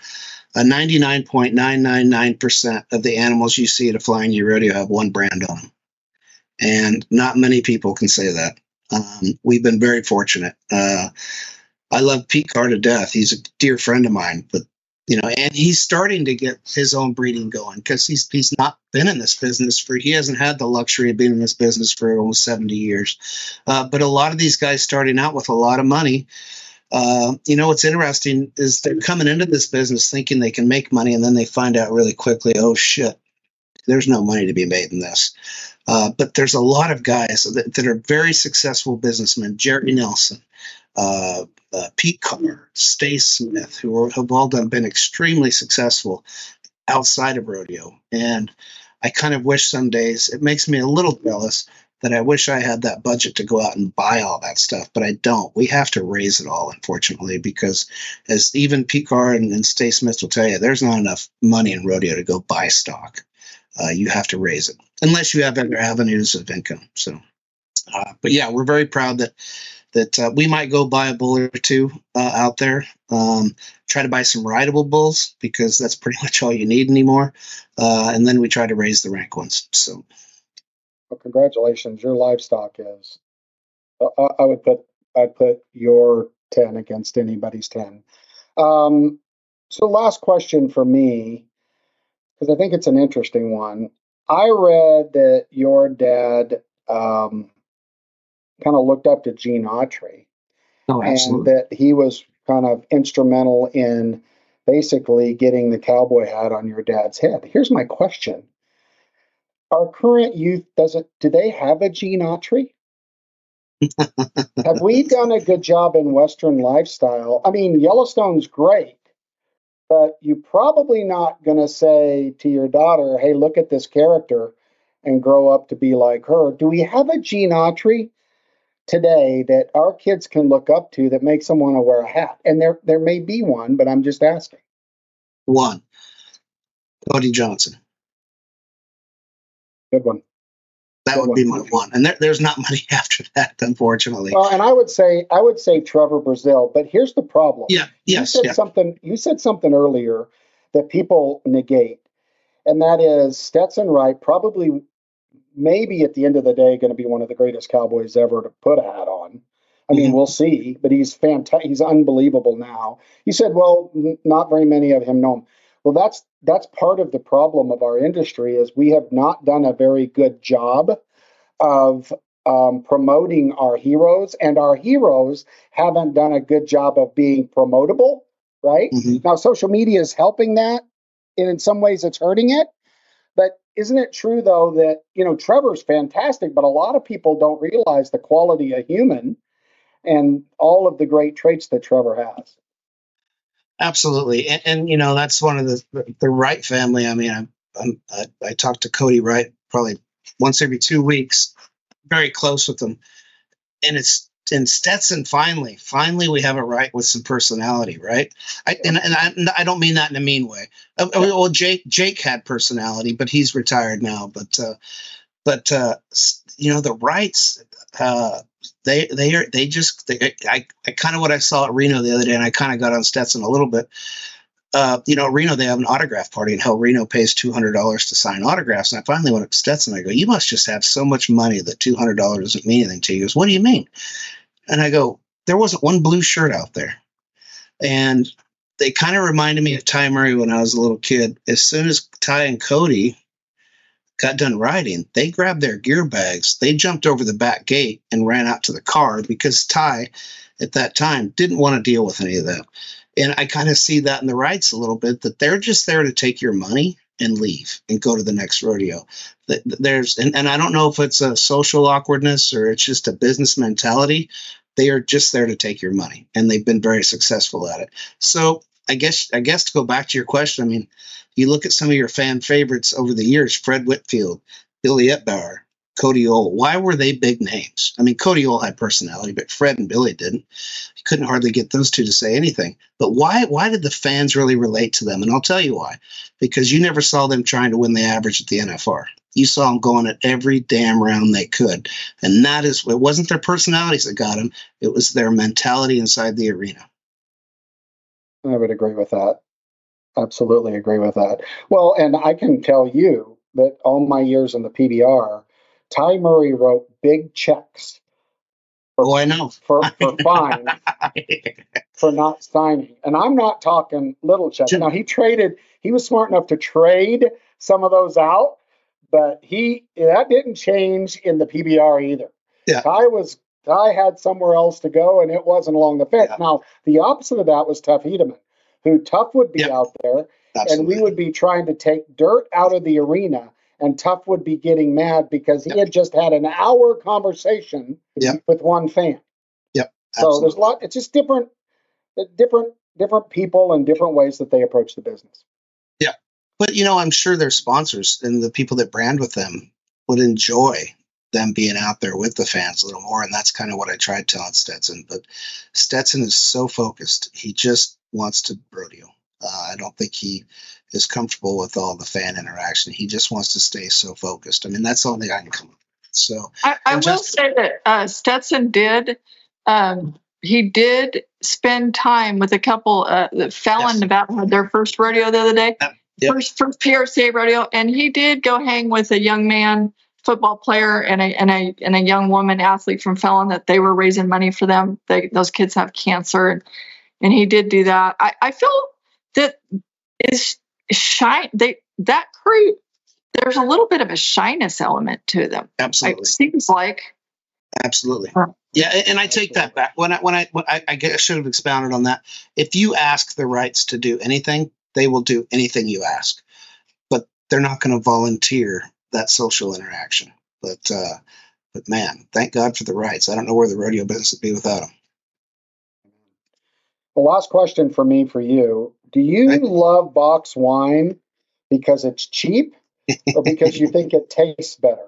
[SPEAKER 3] 99.999% of the animals you see at a Flying U rodeo have one brand on them. And not many people can say that. We've been very fortunate. I love Pete Carr to death. He's a dear friend of mine, but and he's starting to get his own breeding going because he's not been in this business he hasn't had the luxury of being in this business for almost 70 years. But a lot of these guys starting out with a lot of money, what's interesting is they're coming into this business thinking they can make money, and then they find out really quickly, oh shit, there's no money to be made in this. But there's a lot of guys that are very successful businessmen. Jerry Nelson, Pete Carr, Stace Smith, who have all been extremely successful outside of rodeo. And I kind of wish some days, it makes me a little jealous that I wish I had that budget to go out and buy all that stuff, but I don't. We have to raise it all, unfortunately, because as even Pete Carr and Stace Smith will tell you, there's not enough money in rodeo to go buy stock. You have to raise it unless you have other avenues of income. So, but yeah, we're very proud that we might go buy a bull or two out there. Try to buy some rideable bulls because that's pretty much all you need anymore. And then we try to raise the rank ones. So,
[SPEAKER 2] well, congratulations! Your livestock is. I'd put your 10 against anybody's 10. So, last question for me, because I think it's an interesting one. I read that your dad kind of looked up to Gene Autry.
[SPEAKER 3] Oh, absolutely.
[SPEAKER 2] And that he was kind of instrumental in basically getting the cowboy hat on your dad's head. Here's my question. Our current youth, do they have a Gene Autry? Have we done a good job in Western lifestyle? I mean, Yellowstone's great, but you're probably not going to say to your daughter, hey, look at this character and grow up to be like her. Do we have a Gene Autry today that our kids can look up to that makes them want to wear a hat? And there may be one, but I'm just asking.
[SPEAKER 3] One, Cody Johnson.
[SPEAKER 2] Good one.
[SPEAKER 3] That would be my one. And there's not many after that, unfortunately.
[SPEAKER 2] Well, and I would say Trevor Brazile, but here's the problem.
[SPEAKER 3] Yeah. Yes.
[SPEAKER 2] You said something earlier that people negate, and that is Stetson Wright probably, maybe at the end of the day, going to be one of the greatest cowboys ever to put a hat on. I mean, we'll see, but he's fantastic. He's unbelievable now. You said, well, not very many of him know him. Well, that's part of the problem of our industry is we have not done a very good job of promoting our heroes, and our heroes haven't done a good job of being promotable, right? Now, social media is helping that, and in some ways it's hurting it. But isn't it true, though, that, Trevor's fantastic, but a lot of people don't realize the quality of human and all of the great traits that Trevor has?
[SPEAKER 3] Absolutely. And that's one of the Wright family. I mean, I talk to Cody Wright probably once every 2 weeks, very close with him. And it's in Stetson, finally we have a Wright with some personality, right? I don't mean that in a mean way. Well, Jake had personality, but he's retired now. But the Wrights, I kind of what I saw at Reno the other day, and I kind of got on Stetson a little bit. At Reno, they have an autograph party, and hell, Reno pays $200 to sign autographs. And I finally went up to Stetson. I go, you must just have so much money that $200 doesn't mean anything to you. He goes, what do you mean? And I go, there wasn't one blue shirt out there. And they kind of reminded me of Ty Murray when I was a little kid. As soon as Ty and Cody got done riding, they grabbed their gear bags, they jumped over the back gate and ran out to the car because Ty at that time didn't want to deal with any of that. And I kind of see that in the Wrights a little bit, that they're just there to take your money and leave and go to the next rodeo. And I don't know if it's a social awkwardness or it's just a business mentality. They are just there to take your money, and they've been very successful at it. So I guess to go back to your question, I mean, you look at some of your fan favorites over the years, Fred Whitfield, Billy Etbauer, Cody Ohl. Why were they big names? I mean, Cody Ohl had personality, but Fred and Billy didn't. You couldn't hardly get those two to say anything. But why did the fans really relate to them? And I'll tell you why. Because you never saw them trying to win the average at the NFR. You saw them going at every damn round they could. And it wasn't their personalities that got them. It was their mentality inside the arena.
[SPEAKER 2] I would agree with that. Absolutely agree with that. Well, and I can tell you that all my years in the PBR, Ty Murray wrote big checks
[SPEAKER 3] I know.
[SPEAKER 2] for fines for not signing. And I'm not talking little checks. Now, he was smart enough to trade some of those out, but that didn't change in the PBR either.
[SPEAKER 3] Yeah.
[SPEAKER 2] Ty had somewhere else to go, and it wasn't along the fence. Yeah. Now, the opposite of that was Tuff Hedeman, who Tuff would be out there, absolutely, and we would be trying to take dirt out of the arena, and Tuff would be getting mad because he had just had an hour conversation with one fan.
[SPEAKER 3] Yep.
[SPEAKER 2] Absolutely. So there's a lot. It's just different people and different ways that they approach the business.
[SPEAKER 3] Yeah, but I'm sure their sponsors and the people that brand with them would enjoy them being out there with the fans a little more. And that's kind of what I tried telling Stetson. But Stetson is so focused. He just wants to rodeo. I don't think he is comfortable with all the fan interaction. He just wants to stay so focused. I mean, that's the only thing I can come up with. So
[SPEAKER 4] I will say that Stetson did. He did spend time with a couple. Fallon, Nevada had their first rodeo the other day. First PRCA rodeo. And he did go hang with a young man, football player, and a young woman athlete from Fallon that they were raising money for them. Those kids have cancer, and he did do that. I feel that is shy. That crew, there's a little bit of a shyness element to them.
[SPEAKER 3] Absolutely,
[SPEAKER 4] it seems like.
[SPEAKER 3] Absolutely, yeah, and I take that back. When I should have expounded on that. If you ask the rights to do anything, they will do anything you ask, but they're not going to volunteer that social interaction. But man, thank God for the rights. I don't know where the rodeo business would be without them.
[SPEAKER 2] The last question for you. Do you love box wine because it's cheap or because you think it tastes better?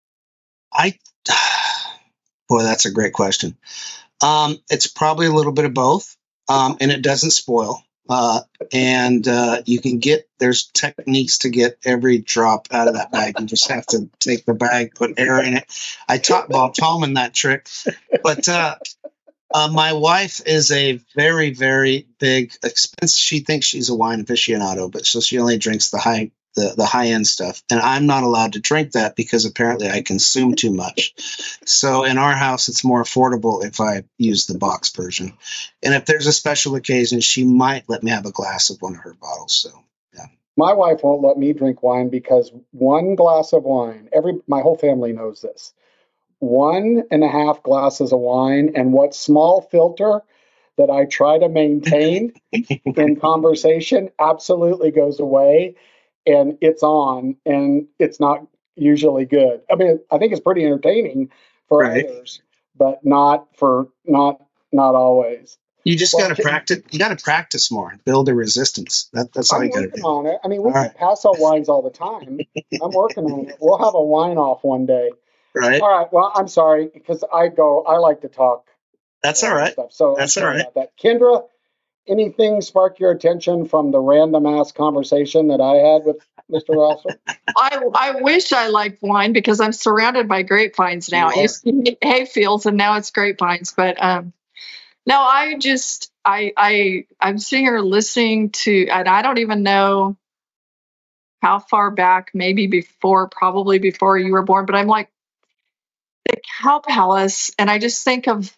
[SPEAKER 3] Boy, that's a great question. It's probably a little bit of both. And it doesn't spoil. And you can there's techniques to get every drop out of that bag. You just have to take the bag, put air in it. I taught Bob Tallman that trick. But my wife is a very, very big expense. She thinks she's a wine aficionado, but so she only drinks the high end stuff. And I'm not allowed to drink that because apparently I consume too much. So in our house, it's more affordable if I use the box version. And if there's a special occasion, she might let me have a glass of one of her bottles. So, yeah.
[SPEAKER 2] My wife won't let me drink wine because one glass of wine, my whole family knows this, 1.5 glasses of wine and what small filter that I try to maintain in conversation absolutely goes away. And it's on, and it's not usually good. I mean, I think it's pretty entertaining for others, but not always.
[SPEAKER 3] You just got to practice. You got to practice more, build a resistance. That's all you got to do.
[SPEAKER 2] On it. I mean, we can pass out wines all the time. I'm working on it. We'll have a wine off one day.
[SPEAKER 3] Right.
[SPEAKER 2] All right. Well, I'm sorry because I like to talk.
[SPEAKER 3] That's all right.
[SPEAKER 2] So
[SPEAKER 3] that's all right.
[SPEAKER 2] That. Kendra, anything spark your attention from the random ass conversation that I had with Mr. Rosser?
[SPEAKER 4] I wish I liked wine because I'm surrounded by grapevines now. I used to be hay fields and now it's grapevines. But no, I'm sitting here listening to, and I don't even know how far back, probably before you were born, but I'm like the Cow Palace, and I just think of,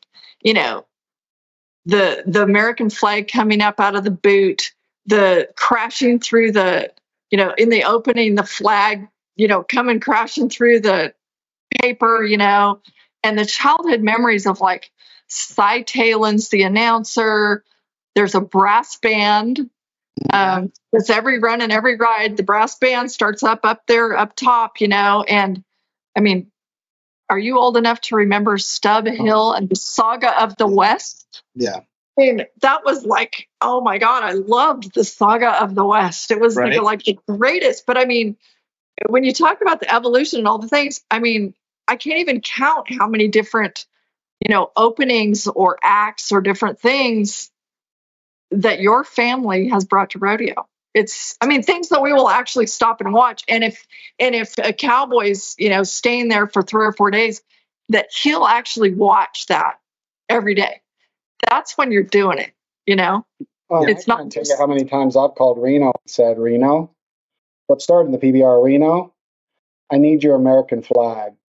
[SPEAKER 4] the American flag coming up out of the boot, the crashing through the, in the opening, the flag, coming crashing through the paper, and the childhood memories of like Cy Talen's the announcer. There's a brass band. It's every run and every ride. The brass band starts up there, up top, and I mean, are you old enough to remember Stubb Hill and the Saga of the West?
[SPEAKER 3] Yeah.
[SPEAKER 4] I mean, that was like, oh my God, I loved the Saga of the West. It was like the greatest. But I mean, when you talk about the evolution and all the things, I mean, I can't even count how many different, openings or acts or different things that your family has brought to rodeo. It's, I mean, things that we will actually stop and watch. And if a cowboy's, staying there for 3 or 4 days, that he'll actually watch that every day. That's when you're doing it,
[SPEAKER 2] It's not. I can't tell you how many times I've called Reno and said, Reno, let's start in the PBR. Reno, I need your American flag.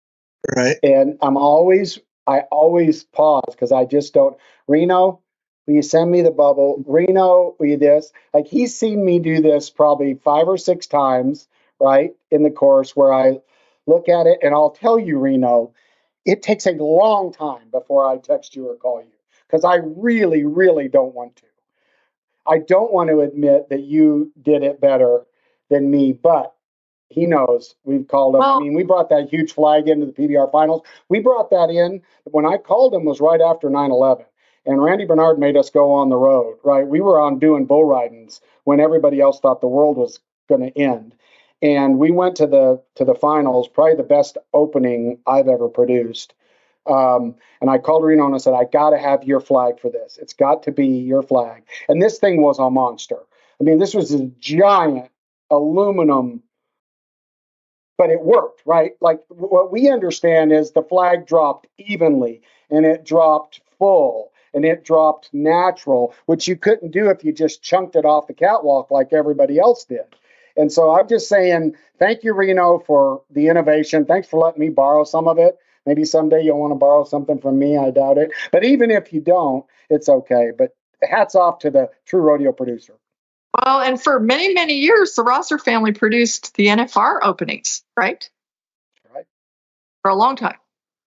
[SPEAKER 3] Right.
[SPEAKER 2] And I always pause because I just don't. Reno, will you send me the bubble? Reno, will you this? Like he's seen me do this probably 5 or 6 times, right, in the course where I look at it and I'll tell you, Reno, it takes a long time before I text you or call you because I really, really don't want to. I don't want to admit that you did it better than me, but he knows. We've called him. I
[SPEAKER 4] Well,
[SPEAKER 2] mean, we brought that huge flag into the PBR finals. We brought that in when I called him was right after 9/11. And Randy Bernard made us go on the road, right? We were on doing bull ridings when everybody else thought the world was going to end. And we went to the finals, probably the best opening I've ever produced. And I called Reno and I said, I got to have your flag for this. It's got to be your flag. And this thing was a monster. I mean, this was a giant aluminum, but it worked, right? Like what we understand is the flag dropped evenly and it dropped full and it dropped natural, which you couldn't do if you just chunked it off the catwalk like everybody else did. And so I'm just saying, thank you, Reno, for the innovation. Thanks for letting me borrow some of it. Maybe someday you'll want to borrow something from me. I doubt it. But even if you don't, it's okay. But hats off to the true rodeo producer.
[SPEAKER 4] well, and for many, many years, the Rosser family produced the NFR openings, right?
[SPEAKER 2] Right?
[SPEAKER 4] For a long time.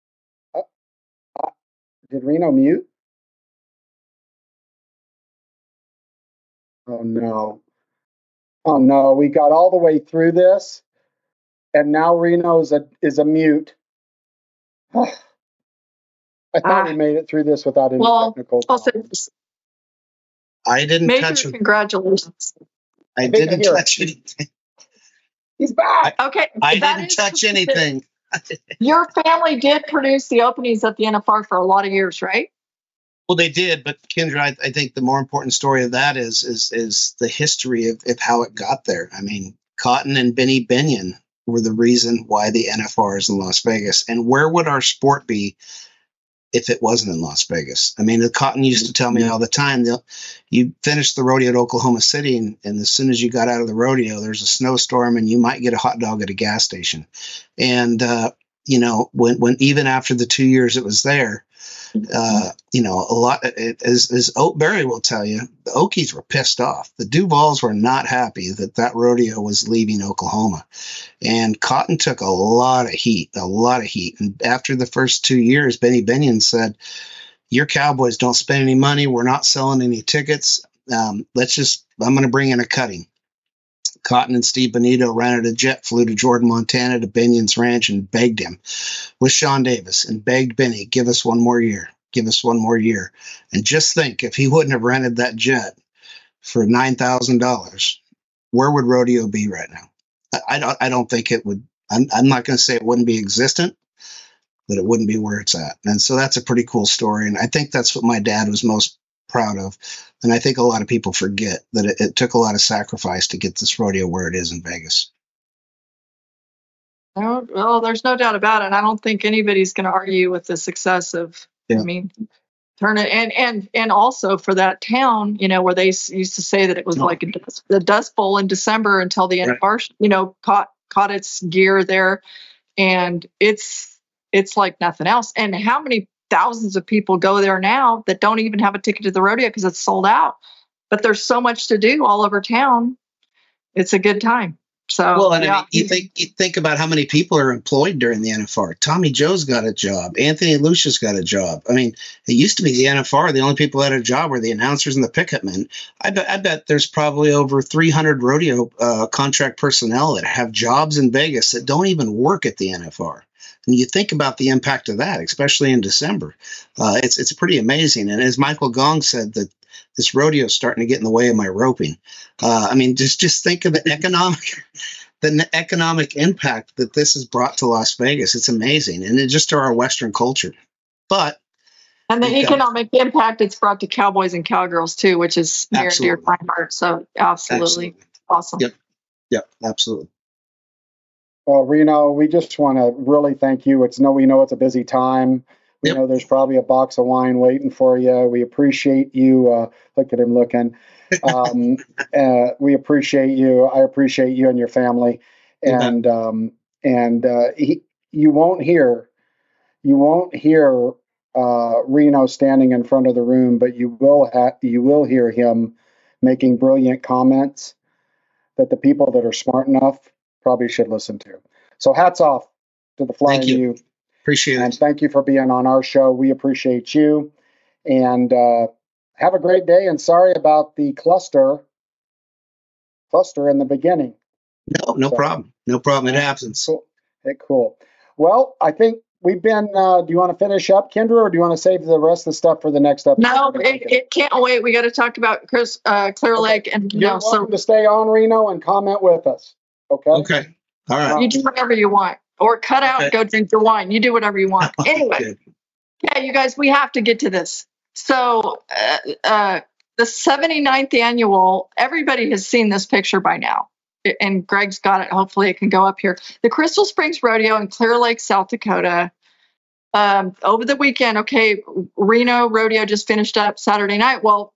[SPEAKER 2] Did Reno mute? Oh, no. Oh, no. We got all the way through this, and now Reno is a mute. I thought we made it through this without any
[SPEAKER 4] Well,
[SPEAKER 2] technical
[SPEAKER 4] also,
[SPEAKER 2] problems.
[SPEAKER 3] I didn't touch
[SPEAKER 4] major
[SPEAKER 3] him.
[SPEAKER 4] congratulations.
[SPEAKER 3] I
[SPEAKER 2] think I
[SPEAKER 3] didn't
[SPEAKER 2] hear
[SPEAKER 3] touch anything.
[SPEAKER 2] He's back.
[SPEAKER 4] Okay,
[SPEAKER 3] I
[SPEAKER 4] that
[SPEAKER 3] didn't
[SPEAKER 4] is
[SPEAKER 3] touch
[SPEAKER 4] true.
[SPEAKER 3] anything.
[SPEAKER 4] Your family did produce the openings at the NFR for a lot of years, right?
[SPEAKER 3] Well, they did, but Kendra, I think the more important story of that is the history of how it got there. I mean, Cotton and Benny Binion were the reason why the NFR is in Las Vegas. And where would our sport be if it wasn't in Las Vegas? I mean, the Cotton used to tell me all the time, you finished the rodeo at Oklahoma City, and as soon as you got out of the rodeo, there's a snowstorm, and you might get a hot dog at a gas station. And when even after the 2 years it was there, a lot, as Oak Berry will tell you, the Okies were pissed off. The Duvals were not happy that rodeo was leaving Oklahoma. And Cotton took a lot of heat. And after the first 2 years, Benny Binion said, your Cowboys don't spend any money. We're not selling any tickets. I'm going to bring in a cutting. Cotton and Steve Benito rented a jet, flew to Jordan, Montana to Binion's ranch and begged him with Sean Davis and begged Benny, give us one more year. And just think, if he wouldn't have rented that jet for $9,000, where would rodeo be right now? I don't think it would. I'm not going to say it wouldn't be existent, but it wouldn't be where it's at. And so that's a pretty cool story. And I think that's what my dad was most proud of. And I think a lot of people forget that it took a lot of sacrifice to get this rodeo where it is in Vegas.
[SPEAKER 4] Well, there's no doubt about it. I don't think anybody's going to argue with the success of,
[SPEAKER 3] Yeah.
[SPEAKER 4] I mean, turn it and also for that town, where they used to say that it was like the Dust Bowl in December until the NFR, caught its gear there, and it's like nothing else. And how many thousands of people go there now that don't even have a ticket to the rodeo because it's sold out? But there's so much to do all over town. It's a good time. So,
[SPEAKER 3] well, and I mean, you think about how many people are employed during the NFR. Tommy Joe's got a job. Anthony Lucia's got a job. I mean, it used to be the NFR. The only people that had a job were the announcers and the picket men. I bet there's probably over 300 rodeo contract personnel that have jobs in Vegas that don't even work at the NFR. And you think about the impact of that, especially in December. It's pretty amazing. And as Michael Gong said, that this rodeo is starting to get in the way of my roping. I mean, just think of the economic impact that this has brought to Las Vegas. It's amazing, and it's just to our Western culture.
[SPEAKER 4] And the economic impact it's brought to cowboys and cowgirls too, which is near and dear to my heart. So absolutely awesome.
[SPEAKER 3] Yep, absolutely.
[SPEAKER 2] Well, Reno, we just want to really thank you. We know it's a busy time. We know there's probably a box of wine waiting for you. We appreciate you. Look at him looking. We appreciate you. I appreciate you and your family. And you won't hear won't hear Reno standing in front of the room, but you will hear him making brilliant comments that the people that are smart enough probably should listen to. So hats off to the Flying U.
[SPEAKER 3] Appreciate it.
[SPEAKER 2] And thank you for being on our show. We appreciate you. And have a great day. And sorry about the cluster in the beginning.
[SPEAKER 3] No problem. No problem. It happens.
[SPEAKER 2] Cool. Hey, cool. Well, I think we've been, do you want to finish up, Kendra, or do you want to save the rest of the stuff for the next episode?
[SPEAKER 4] No, it can't wait. We got to talk about Clear Lake. And
[SPEAKER 2] You're welcome to stay on, Reno, and comment with us. Okay?
[SPEAKER 3] Okay. All right.
[SPEAKER 4] You do whatever you want. Or cut out and go drink your wine. You do whatever you want. Anyway, yeah, you guys, we have to get to this. So the 79th annual, everybody has seen this picture by now. And Greg's got it. Hopefully it can go up here. The Crystal Springs Rodeo in Clear Lake, South Dakota. Over the weekend, okay, Reno Rodeo just finished up Saturday night. Well,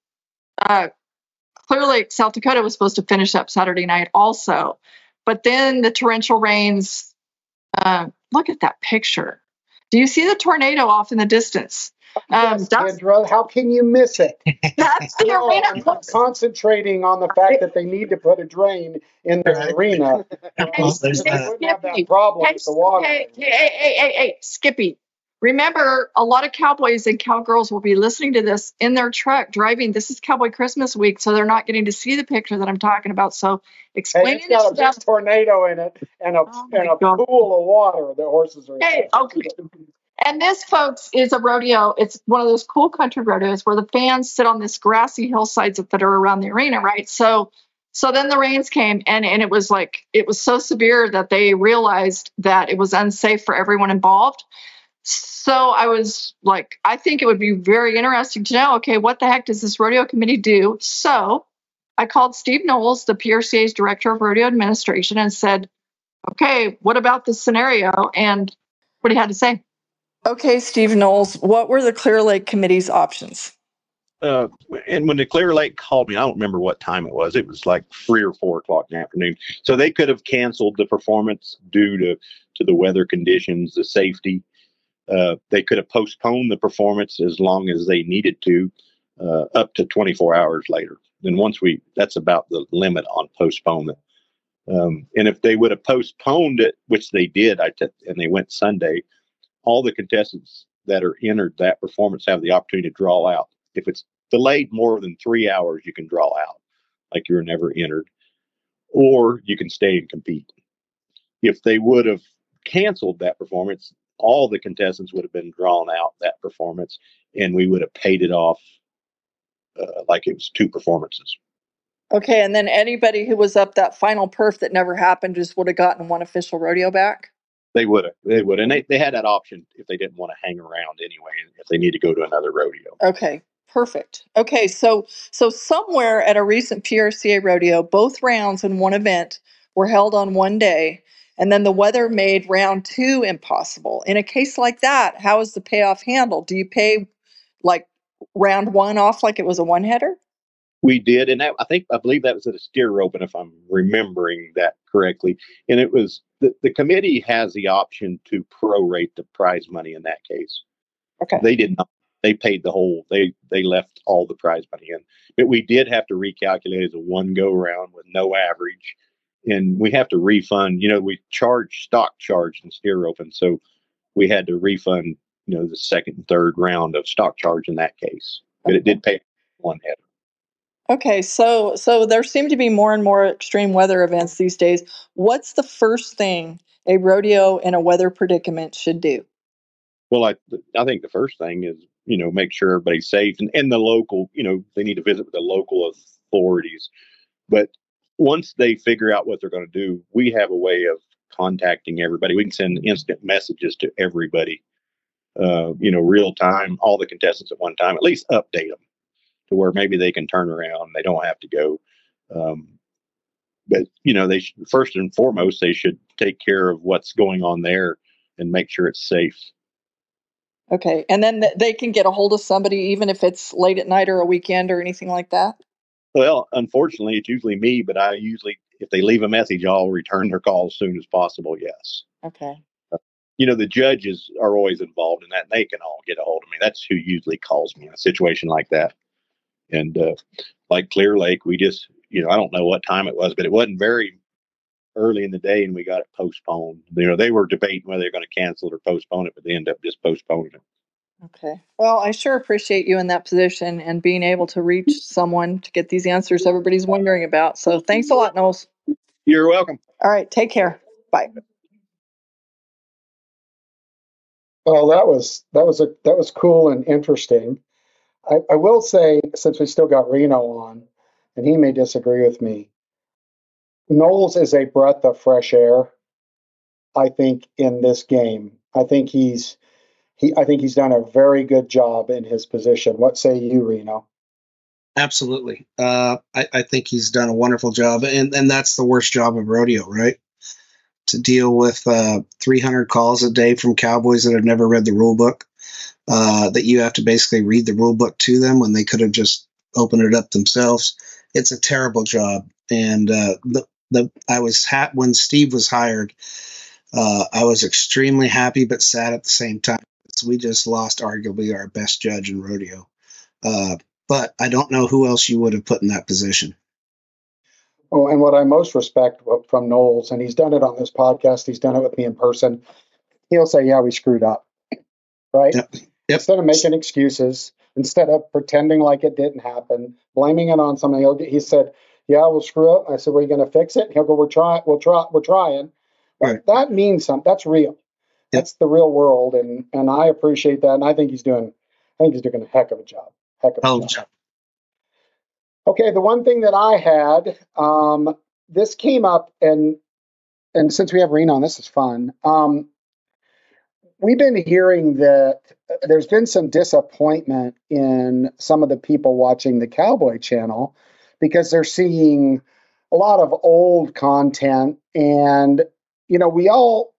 [SPEAKER 4] Clear Lake, South Dakota was supposed to finish up Saturday night also. But then the torrential rains, look at that picture. Do you see the tornado off in the distance?
[SPEAKER 2] Yes, Kendra, how can you miss it?
[SPEAKER 4] That's the arena.
[SPEAKER 2] I'm concentrating on the fact that they need to put a drain in their arena. They wouldn't have that problem with the water.
[SPEAKER 4] Hey, Skippy. Remember, a lot of cowboys and cowgirls will be listening to this in their truck driving. This is Cowboy Christmas week, so they're not getting to see the picture that I'm talking about. So explain
[SPEAKER 2] it's got a big tornado in it and a pool of water the horses are in.
[SPEAKER 4] Okay. And this, folks, is a rodeo. It's one of those cool country rodeos where the fans sit on this grassy hillsides that are around the arena, right? So then the rains came, and it was so severe that they realized that it was unsafe for everyone involved. So I was like, I think it would be very interesting to know, okay, what the heck does this rodeo committee do? So I called Steve Knowles, the PRCA's director of rodeo administration, and said, okay, what about this scenario? And what he had to say. Okay, Steve Knowles, what were the Clear Lake Committee's options?
[SPEAKER 5] And when the Clear Lake called me, I don't remember what time it was. It was like 3 or 4 o'clock in the afternoon. So they could have canceled the performance due to the weather conditions, the safety. They could have postponed the performance as long as they needed to, up to 24 hours later. Then that's about the limit on postponement. And if they would have postponed it, which they did, and they went Sunday, all the contestants that are entered that performance have the opportunity to draw out. If it's delayed more than 3 hours, you can draw out, like you were never entered, or you can stay and compete. If they would have canceled that performance, all the contestants would have been drawn out that performance, and we would have paid it off like it was 2 performances.
[SPEAKER 4] Okay, and then anybody who was up that final perf that never happened just would have gotten one official rodeo back?
[SPEAKER 5] They would have. And they had that option if they didn't want to hang around anyway, if they need to go to another rodeo.
[SPEAKER 4] Okay, perfect. Okay, so somewhere at a recent PRCA rodeo, both rounds in one event were held on one day, and then the weather made round 2 impossible. In a case like that, how is the payoff handled? Do you pay like round 1 off like it was a one-header?
[SPEAKER 5] We did, and I believe that was at a steer open, if I'm remembering that correctly. And it was the committee has the option to prorate the prize money in that case.
[SPEAKER 4] Okay.
[SPEAKER 5] They did not. They paid the whole. They left all the prize money in, but we did have to recalculate as a one go round with no average, and we have to refund. We stock charge in steer open, so we had to refund. The second and third round of stock charge in that case, but it did pay one header.
[SPEAKER 4] Okay, so there seem to be more and more extreme weather events these days. What's the first thing a rodeo in a weather predicament should do?
[SPEAKER 5] Well, I think the first thing is, make sure everybody's safe, and the local, they need to visit with the local authorities. But once they figure out what they're going to do, we have a way of contacting everybody. We can send instant messages to everybody, real time, all the contestants at one time, at least update them to where maybe they can turn around. They don't have to go. But they should, first and foremost, they should take care of what's going on there and make sure it's safe.
[SPEAKER 4] Okay. And then they can get a hold of somebody, even if it's late at night or a weekend or anything like that?
[SPEAKER 5] Well, unfortunately, it's usually me, but I usually, if they leave a message, I'll return their call as soon as possible. Yes.
[SPEAKER 4] Okay.
[SPEAKER 5] the judges are always involved in that, and they can all get a hold of me. That's who usually calls me in a situation like that. And like Clear Lake, we just, I don't know what time it was, but it wasn't very early in the day, and we got it postponed. They were debating whether they're going to cancel it or postpone it, but they ended up just postponing it.
[SPEAKER 4] Okay. Well, I sure appreciate you in that position and being able to reach someone to get these answers everybody's wondering about. So thanks a lot, Knowles.
[SPEAKER 5] You're welcome.
[SPEAKER 4] All right. Take care. Bye.
[SPEAKER 2] Well, that was cool and interesting. I will say, since we still got Reno on, and he may disagree with me, Knowles is a breath of fresh air, I think, in this game. I think he's done a very good job in his position. What say you, Reno?
[SPEAKER 3] Absolutely. I think he's done a wonderful job, and that's the worst job of rodeo, right? To deal with 300 calls a day from cowboys that have never read the rule book, that you have to basically read the rule book to them when they could have just opened it up themselves. It's a terrible job. And when Steve was hired, I was extremely happy but sad at the same time. We just lost arguably our best judge in rodeo. But I don't know who else you would have put in that position.
[SPEAKER 2] Oh, and what I most respect from Knowles, and he's done it on this podcast, he's done it with me in person, he'll say, yeah, we screwed up, right?
[SPEAKER 3] Yep.
[SPEAKER 2] Instead of making excuses, instead of pretending like it didn't happen, blaming it on something, he said, yeah, we'll screw up. I said, we're going to fix it. He'll go, we're trying.
[SPEAKER 3] Right.
[SPEAKER 2] That means something. That's real. Yep. That's the real world, and I appreciate that, and I think he's doing a heck of a job. Job. Okay, the one thing that I had, this came up, and since we have Reno on, this is fun. We've been hearing that there's been some disappointment in some of the people watching the Cowboy Channel because they're seeing a lot of old content, and we all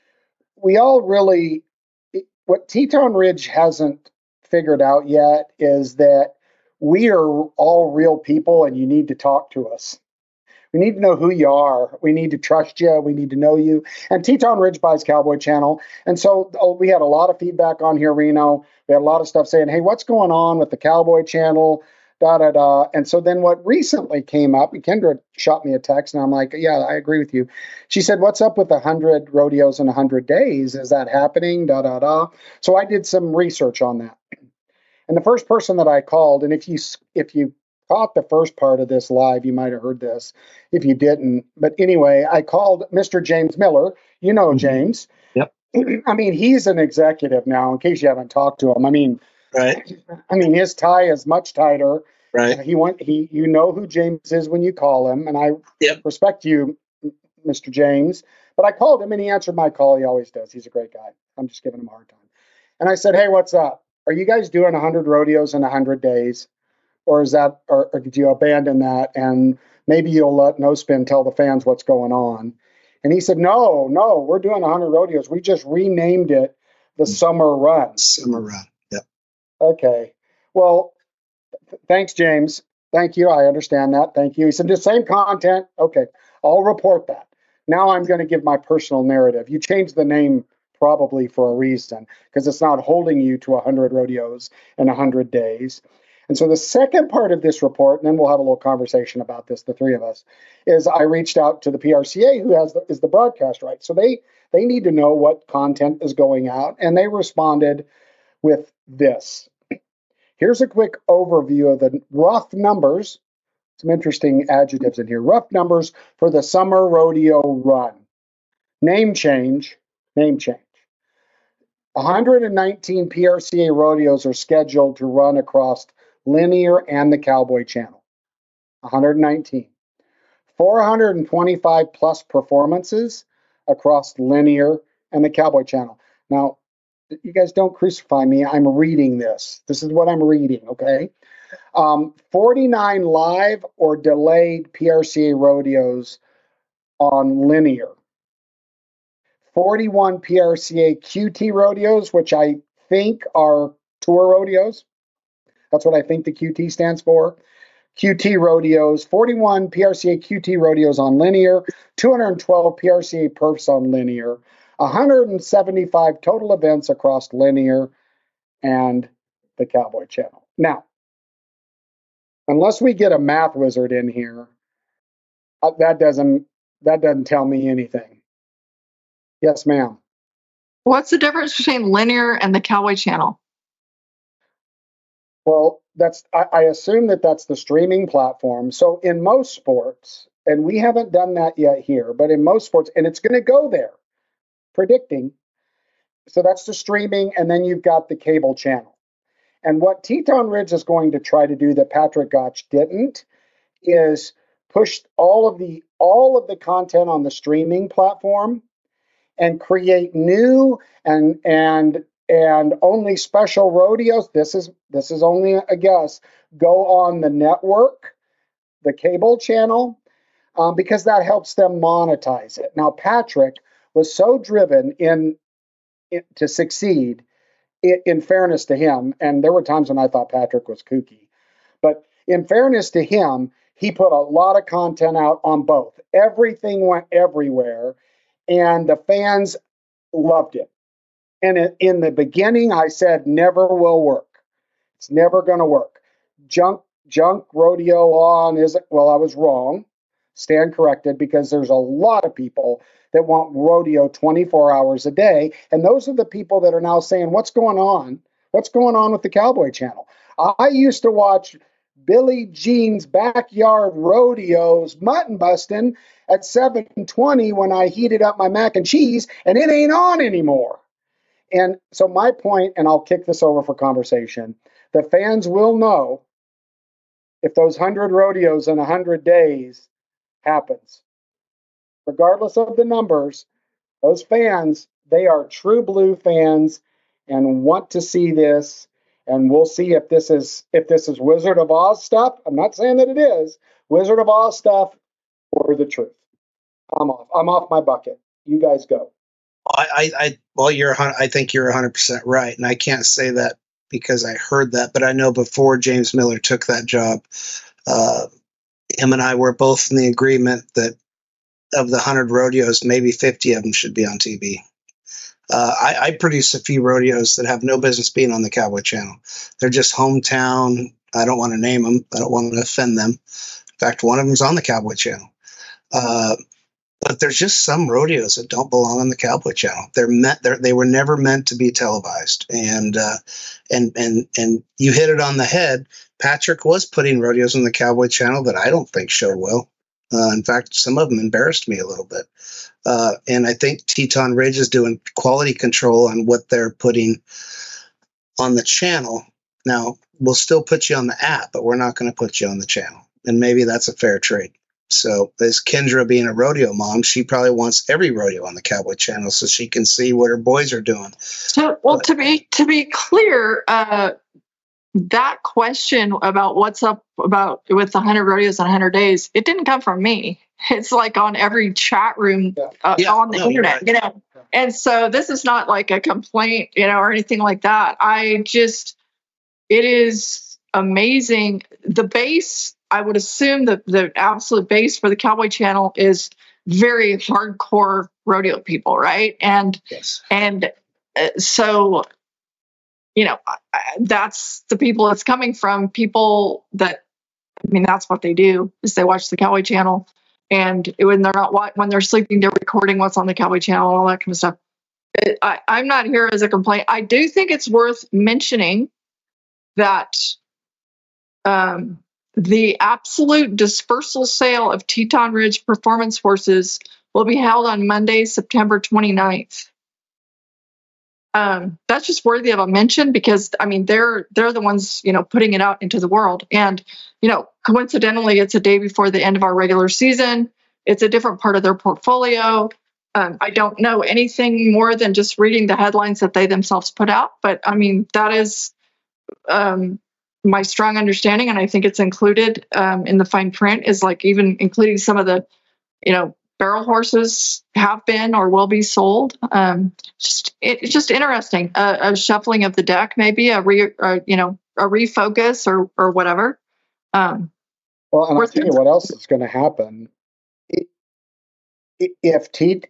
[SPEAKER 2] really, what Teton Ridge hasn't figured out yet is that we are all real people, and you need to talk to us. We need to know who you are. We need to trust you. We need to know you. And Teton Ridge buys Cowboy Channel. And so we had a lot of feedback on here, Reno. We had a lot of stuff saying, hey, what's going on with the Cowboy Channel? Da-da-da. And so then what recently came up, Kendra shot me a text, and I'm like, yeah, I agree with you. She said, what's up with 100 rodeos in 100 days? Is that happening? Da-da-da. So I did some research on that. And the first person that I called, and if you caught the first part of this live, you might have heard this. If you didn't, but anyway, I called Mr. James Miller. You know James.
[SPEAKER 3] Yep.
[SPEAKER 2] I mean, he's an executive now. In case you haven't talked to him,
[SPEAKER 3] right.
[SPEAKER 2] I mean, his tie is much tighter.
[SPEAKER 3] Right.
[SPEAKER 2] You know who James is when you call him, and I respect you, Mr. James. But I called him, and he answered my call. He always does. He's a great guy. I'm just giving him a hard time. And I said, hey, what's up? Are you guys doing 100 rodeos in 100 days? Or did you abandon that? And maybe you'll let No Spin tell the fans what's going on. And he said, no, we're doing 100 rodeos. We just renamed it the Summer Run.
[SPEAKER 3] Summer Run. Yep.
[SPEAKER 2] Okay. Well, thanks, James. Thank you. I understand that. Thank you. He said, the same content. Okay. I'll report that. Now I'm going to give my personal narrative. You changed the name probably for a reason, because it's not holding you to 100 rodeos in 100 days. And so the second part of this report, and then we'll have a little conversation about this, the three of us, is I reached out to the PRCA, who is the broadcast rights. So they need to know what content is going out, and they responded with this. Here's a quick overview of the rough numbers. Some interesting adjectives in here. Rough numbers for the Summer Rodeo Run. Name change. 119 PRCA rodeos are scheduled to run across Linear and the Cowboy Channel. 119. 425 plus performances across Linear and the Cowboy Channel. Now, you guys don't crucify me. I'm reading this. This is what I'm reading, okay? 49 live or delayed PRCA rodeos on Linear. 41 PRCA QT rodeos, which I think are tour rodeos. That's what I think the QT stands for. QT rodeos, 41 PRCA QT rodeos on Linear, 212 PRCA perfs on Linear, 175 total events across linear and the Cowboy Channel. Now, unless we get a math wizard in here, that doesn't tell me anything. Yes, ma'am.
[SPEAKER 4] What's the difference between linear and the Cowboy Channel?
[SPEAKER 2] Well, I assume that's the streaming platform. So in most sports, and we haven't done that yet here, but in most sports, and it's going to go there, predicting. So that's the streaming, and then you've got the cable channel. And what Teton Ridge is going to try to do that Patrick Gotch didn't is push all of the content on the streaming platform and create new and only special rodeos. This is only a guess. Go on the network, the cable channel, because that helps them monetize it. Now, Patrick was so driven to succeed. In fairness to him, and there were times when I thought Patrick was kooky, but in fairness to him, he put a lot of content out on both. Everything went everywhere, and the fans loved it. And in the beginning, I said, never will work. It's never going to work. Junk rodeo on well, I was wrong. Stand corrected, because there's a lot of people that want rodeo 24 hours a day. And those are the people that are now saying, what's going on? What's going on with the Cowboy Channel? I used to watch Billie Jean's Backyard Rodeos mutton busting at 7:20 when I heated up my mac and cheese, and it ain't on anymore. And so my point, and I'll kick this over for conversation, the fans will know if those 100 rodeos in 100 days happens. Regardless of the numbers, those fans, they are true blue fans and want to see this. And we'll see if this is Wizard of Oz stuff. I'm not saying that it is Wizard of Oz stuff or the truth. I'm off my bucket. You guys go.
[SPEAKER 3] I think you're 100% right, and I can't say that because I heard that, but I know before James Miller took that job, him and I were both in the agreement that of the 100 rodeos, maybe 50 of them should be on TV. I produce a few rodeos that have no business being on the Cowboy Channel. They're just hometown. I don't want to name them. I don't want to offend them. In fact, one of them is on the Cowboy Channel. But there's just some rodeos that don't belong on the Cowboy Channel. They were never meant to be televised. And you hit it on the head. Patrick was putting rodeos on the Cowboy Channel that I don't think show well. In fact, some of them embarrassed me a little bit. And I think Teton Ridge is doing quality control on what they're putting on the channel. Now, we'll still put you on the app, but we're not going to put you on the channel. And maybe that's a fair trade. So as Kendra being a rodeo mom, she probably wants every rodeo on the Cowboy Channel so she can see what her boys are doing.
[SPEAKER 4] So, well, to be clear, that question about what's up about with the 100 rodeos in 100 days, it didn't come from me. It's like on every chat room on the internet,
[SPEAKER 3] right.
[SPEAKER 4] And so this is not like a complaint, or anything like that. It is amazing. The base, I would assume that the absolute base for the Cowboy Channel is very hardcore rodeo people, right? And
[SPEAKER 3] yes.
[SPEAKER 4] So, that's the people it's coming from. People that, that's what they do, is they watch the Cowboy Channel, and when they're sleeping, they're recording what's on the Cowboy Channel and all that kind of stuff. I'm not here as a complaint. I do think it's worth mentioning that the absolute dispersal sale of Teton Ridge performance horses will be held on Monday, September 29th. That's just worthy of a mention because they're the ones putting it out into the world, and coincidentally it's a day before the end of our regular season. It's a different part of their portfolio. I don't know anything more than just reading the headlines that they themselves put out, but that is my strong understanding, and I think it's included in the fine print, is like even including some of the barrel horses have been or will be sold. It's just interesting. A shuffling of the deck, maybe a refocus or whatever.
[SPEAKER 2] Well, and I'll tell you what else is going to happen. If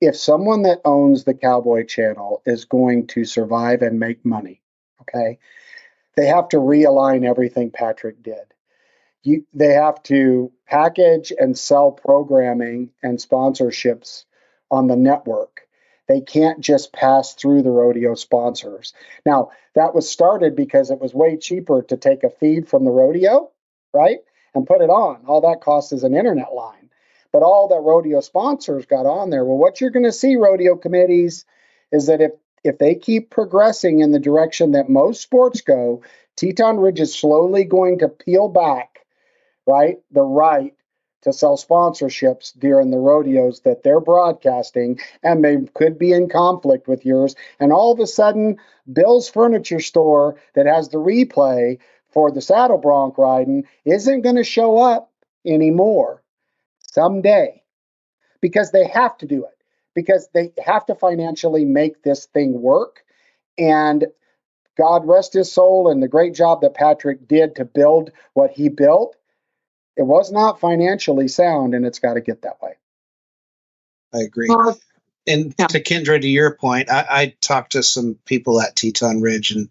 [SPEAKER 2] if someone that owns the Cowboy Channel is going to survive and make money, okay, they have to realign everything Patrick did. They have to package and sell programming and sponsorships on the network. They can't just pass through the rodeo sponsors. Now, that was started because it was way cheaper to take a feed from the rodeo, right, and put it on. All that costs is an internet line. But all the rodeo sponsors got on there. Well, what you're going to see, rodeo committees, is that if they keep progressing in the direction that most sports go, Teton Ridge is slowly going to peel back, right, the right to sell sponsorships during the rodeos that they're broadcasting, and they could be in conflict with yours. And all of a sudden, Bill's Furniture Store that has the replay for the saddle bronc riding isn't going to show up anymore someday, because they have to do it, because they have to financially make this thing work. And God rest his soul and the great job that Patrick did to build what he built. It was not financially sound, and it's got to get that way.
[SPEAKER 3] I agree.
[SPEAKER 4] Well,
[SPEAKER 3] And
[SPEAKER 4] yeah.
[SPEAKER 3] to Kendra, to your point, I talked to some people at Teton Ridge, and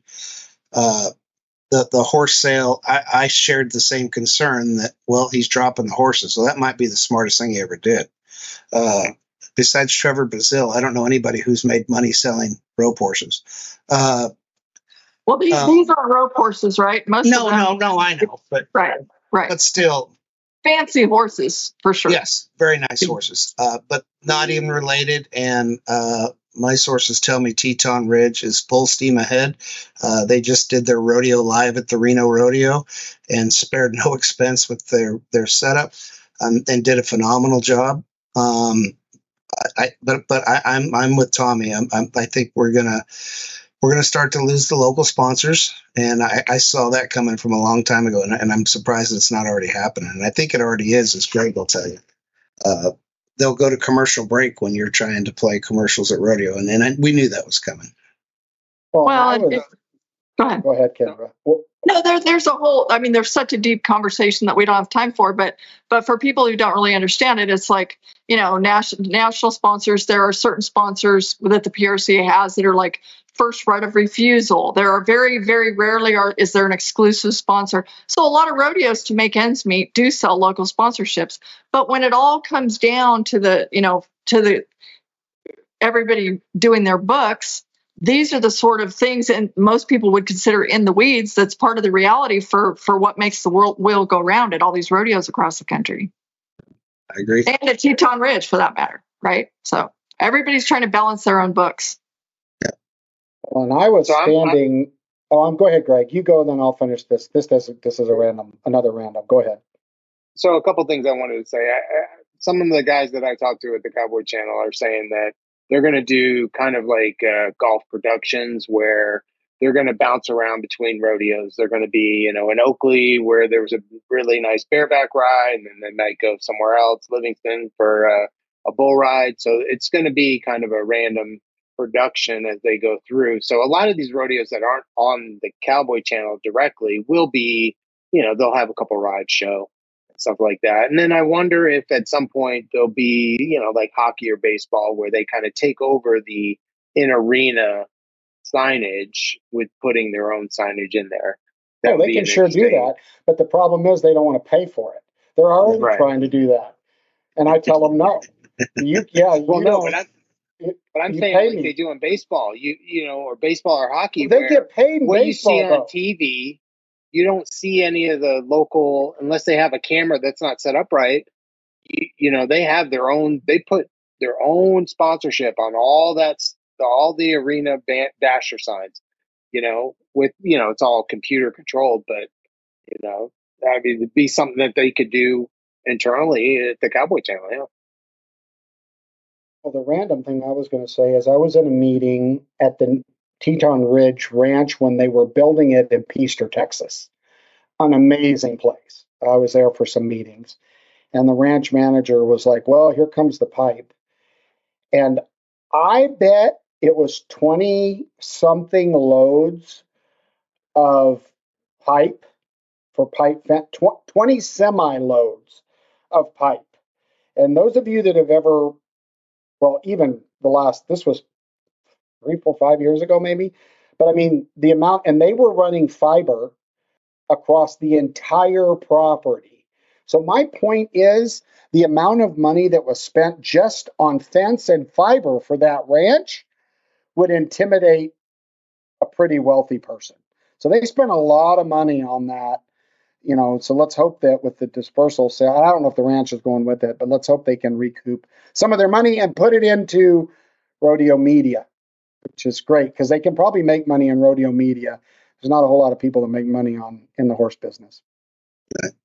[SPEAKER 3] the horse sale, I shared the same concern that, well, he's dropping the horses, so that might be the smartest thing he ever did. Besides Trevor Brazil, I don't know anybody who's made money selling rope horses.
[SPEAKER 4] Well, these aren't rope horses, right? Most
[SPEAKER 3] No,
[SPEAKER 4] of them,
[SPEAKER 3] no, I know, but
[SPEAKER 4] right.
[SPEAKER 3] but still,
[SPEAKER 4] Fancy horses for sure.
[SPEAKER 3] yes, very nice horses, but not even related. And my sources tell me Teton Ridge is full steam ahead. They just did their rodeo live at the Reno Rodeo and spared no expense with their setup, and did a phenomenal job. I'm with Tommy. I think we're gonna start to lose the local sponsors, and I saw that coming from a long time ago, and I'm surprised it's not already happening. And I think it already is, as Greg will tell you. They'll go to commercial break when you're trying to play commercials at rodeo, and we knew that was coming.
[SPEAKER 4] Well, go ahead.
[SPEAKER 2] Go ahead, Kendra. Well,
[SPEAKER 4] No, there's a whole, I mean, there's such a deep conversation that we don't have time for, but for people who don't really understand it, it's like, national sponsors, there are certain sponsors that the PRC has that are like first right of refusal. There are very, very rarely is there an exclusive sponsor. So a lot of rodeos, to make ends meet, do sell local sponsorships. But when it all comes down to the everybody doing their books, these are the sort of things, and most people would consider in the weeds, that's part of the reality for what makes the wheel go round at all these rodeos across the country.
[SPEAKER 3] I agree.
[SPEAKER 4] And at Teton Ridge, for that matter, right? So everybody's trying to balance their own books.
[SPEAKER 3] Yeah.
[SPEAKER 2] When I was standing, go ahead, Greg. You go, then I'll finish this. This is another random. Go ahead.
[SPEAKER 6] So a couple things I wanted to say. Some of the guys that I talked to at the Cowboy Channel are saying that they're going to do kind of like golf productions where they're going to bounce around between rodeos. They're going to be, in Oakley where there was a really nice bareback ride, and then they might go somewhere else, Livingston, for a bull ride. So it's going to be kind of a random production as they go through. So a lot of these rodeos that aren't on the Cowboy Channel directly will be, they'll have a couple rides show, stuff like that. And then I wonder if at some point there'll be, like hockey or baseball, where they kind of take over the in-arena signage with putting their own signage in there.
[SPEAKER 2] Oh, they can sure do that, but the problem is they don't want to pay for it. They're already trying to do that, and I tell them no.
[SPEAKER 6] But I'm saying like they do in baseball, or baseball or hockey.
[SPEAKER 2] They get paid in
[SPEAKER 6] what
[SPEAKER 2] baseball,
[SPEAKER 6] you see on TV. You don't see any of the local, unless they have a camera that's not set up right. They have their own. They put their own sponsorship on all the arena dasher signs. It's all computer controlled, but it'd be something that they could do internally at the Cowboy Channel. Yeah.
[SPEAKER 2] Well, the random thing I was going to say is I was in a meeting at the Teton Ridge Ranch when they were building it in Peaster, Texas. An amazing place. I was there for some meetings. And the ranch manager was like, well, here comes the pipe. And I bet it was 20-something loads of pipe for pipe fence, 20 semi-loads of pipe. And those of you that have ever well, even this was 3, 4, 5 years ago, maybe. But I mean, the amount, and they were running fiber across the entire property. So my point is the amount of money that was spent just on fence and fiber for that ranch would intimidate a pretty wealthy person. So they spent a lot of money on that, so let's hope that with the dispersal sale, I don't know if the ranch is going with it, but let's hope they can recoup some of their money and put it into rodeo media, which is great because they can probably make money in rodeo media. There's not a whole lot of people that make money in the horse business.
[SPEAKER 3] Okay.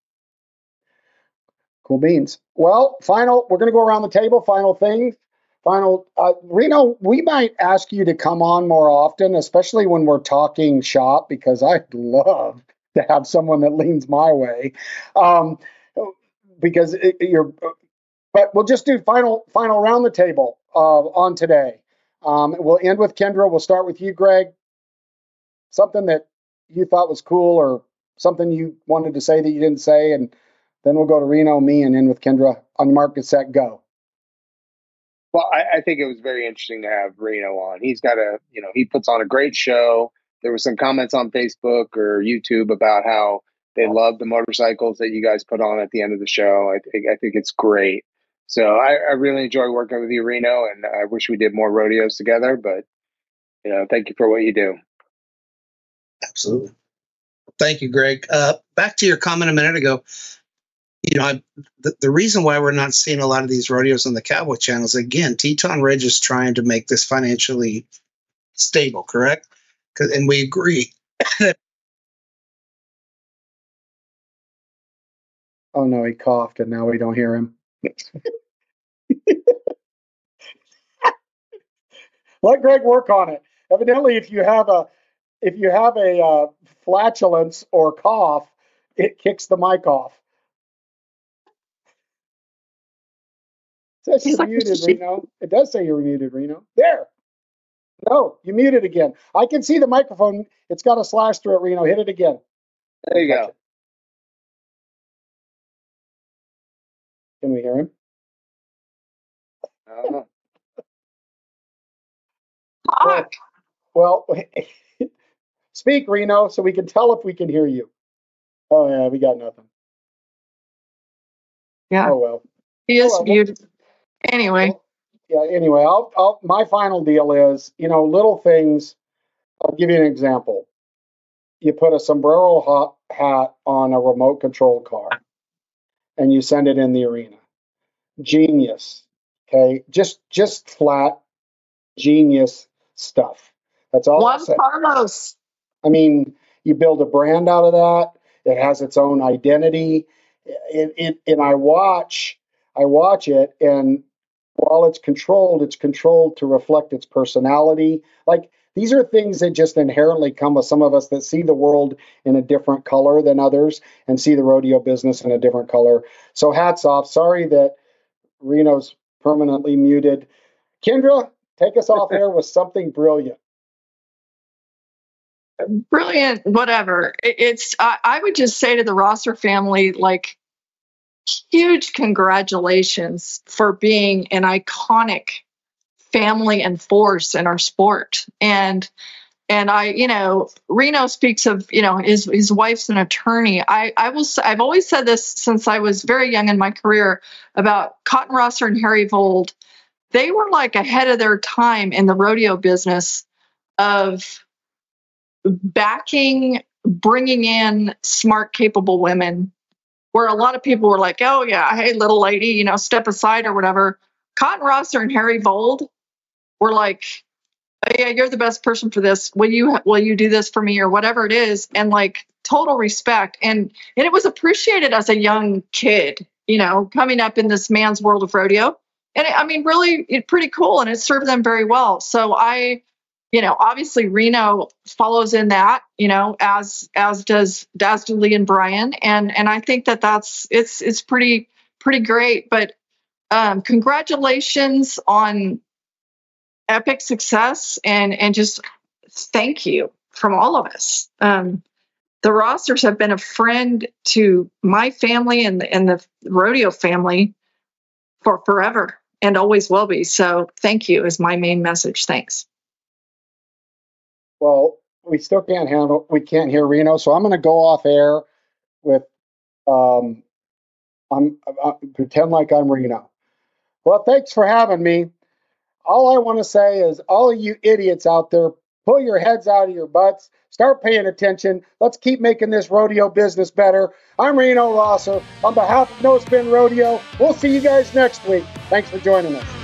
[SPEAKER 2] Cool beans. Well, we're going to go around the table. Final thing. Reno, we might ask you to come on more often, especially when we're talking shop, because I'd love to have someone that leans my way. Because but we'll just do final round the table on today. We'll end with Kendra. We'll start with you, Greg. Something that you thought was cool or something you wanted to say that you didn't say, and then we'll go to Reno, me, and end with Kendra. On your mark, get set, go.
[SPEAKER 6] Well, I think it was very interesting to have Reno on. He's got he puts on a great show. There were some comments on Facebook or YouTube about how they love the motorcycles that you guys put on at the end of the show. I think it's great. So I really enjoy working with you, Reno, and I wish we did more rodeos together. But thank you for what you do.
[SPEAKER 3] Absolutely. Thank you, Greg. Back to your comment a minute ago. The reason why we're not seeing a lot of these rodeos on the Cowboy channels, again, Teton Ridge is trying to make this financially stable, correct? And we agree.
[SPEAKER 2] Oh no, he coughed, and now we don't hear him. Let Greg work on it. Evidently, if you have a flatulence or cough, it kicks the mic off. It says you're muted, Reno. It does say you're muted, Reno. There. No, you muted again. I can see the microphone. It's got a slash through it, Reno. Hit it again.
[SPEAKER 6] There you go.
[SPEAKER 2] Can we hear him? Well, speak, Reno, so we can tell if we can hear you. Oh, yeah, we got nothing.
[SPEAKER 4] Yeah.
[SPEAKER 2] Oh, well.
[SPEAKER 4] He is muted. Anyway.
[SPEAKER 2] Anyway, my final deal is, little things. I'll give you an example. You put a sombrero hat on a remote control car and you send it in the arena. Genius. Okay. Just flat genius stuff. That's all.
[SPEAKER 4] Juan Carlos.
[SPEAKER 2] I mean, you build a brand out of that. It has its own identity. And I watch it, and while it's controlled to reflect its personality. Like, these are things that just inherently come with some of us that see the world in a different color than others and see the rodeo business in a different color. So hats off. Sorry that Reno's permanently muted. Kendra, take us off air with something brilliant.
[SPEAKER 4] Brilliant, whatever. I would just say to the Rosser family, huge congratulations for being an iconic family and force in our sport. And Reno speaks of, his wife's an attorney. I've always said this since I was very young in my career about Cotton Rosser and Harry Vold. They were ahead of their time in the rodeo business of bringing in smart, capable women, where a lot of people were like, oh yeah, hey, little lady, step aside or whatever. Cotton Rosser and Harry Vold were like, oh, yeah, you're the best person for this. Will you do this for me or whatever it is? And total respect. And it was appreciated as a young kid, coming up in this man's world of rodeo. And really, it's pretty cool. And it served them very well. So obviously Reno follows in that, as do Lee and Brian. And I think it's pretty great. But congratulations on epic success and just thank you from all of us. The Rossers have been a friend to my family and the rodeo family for forever. and always will be. So thank you is my main message. Thanks.
[SPEAKER 2] Well, we still we can't hear Reno, so I'm going to go off air with, pretend like I'm Reno. Well, thanks for having me. All I want to say is, all of you idiots out there, pull your heads out of your butts, start paying attention. Let's keep making this rodeo business better. I'm Reno Rosser on behalf of No Spin Rodeo. We'll see you guys next week. Thanks for joining us.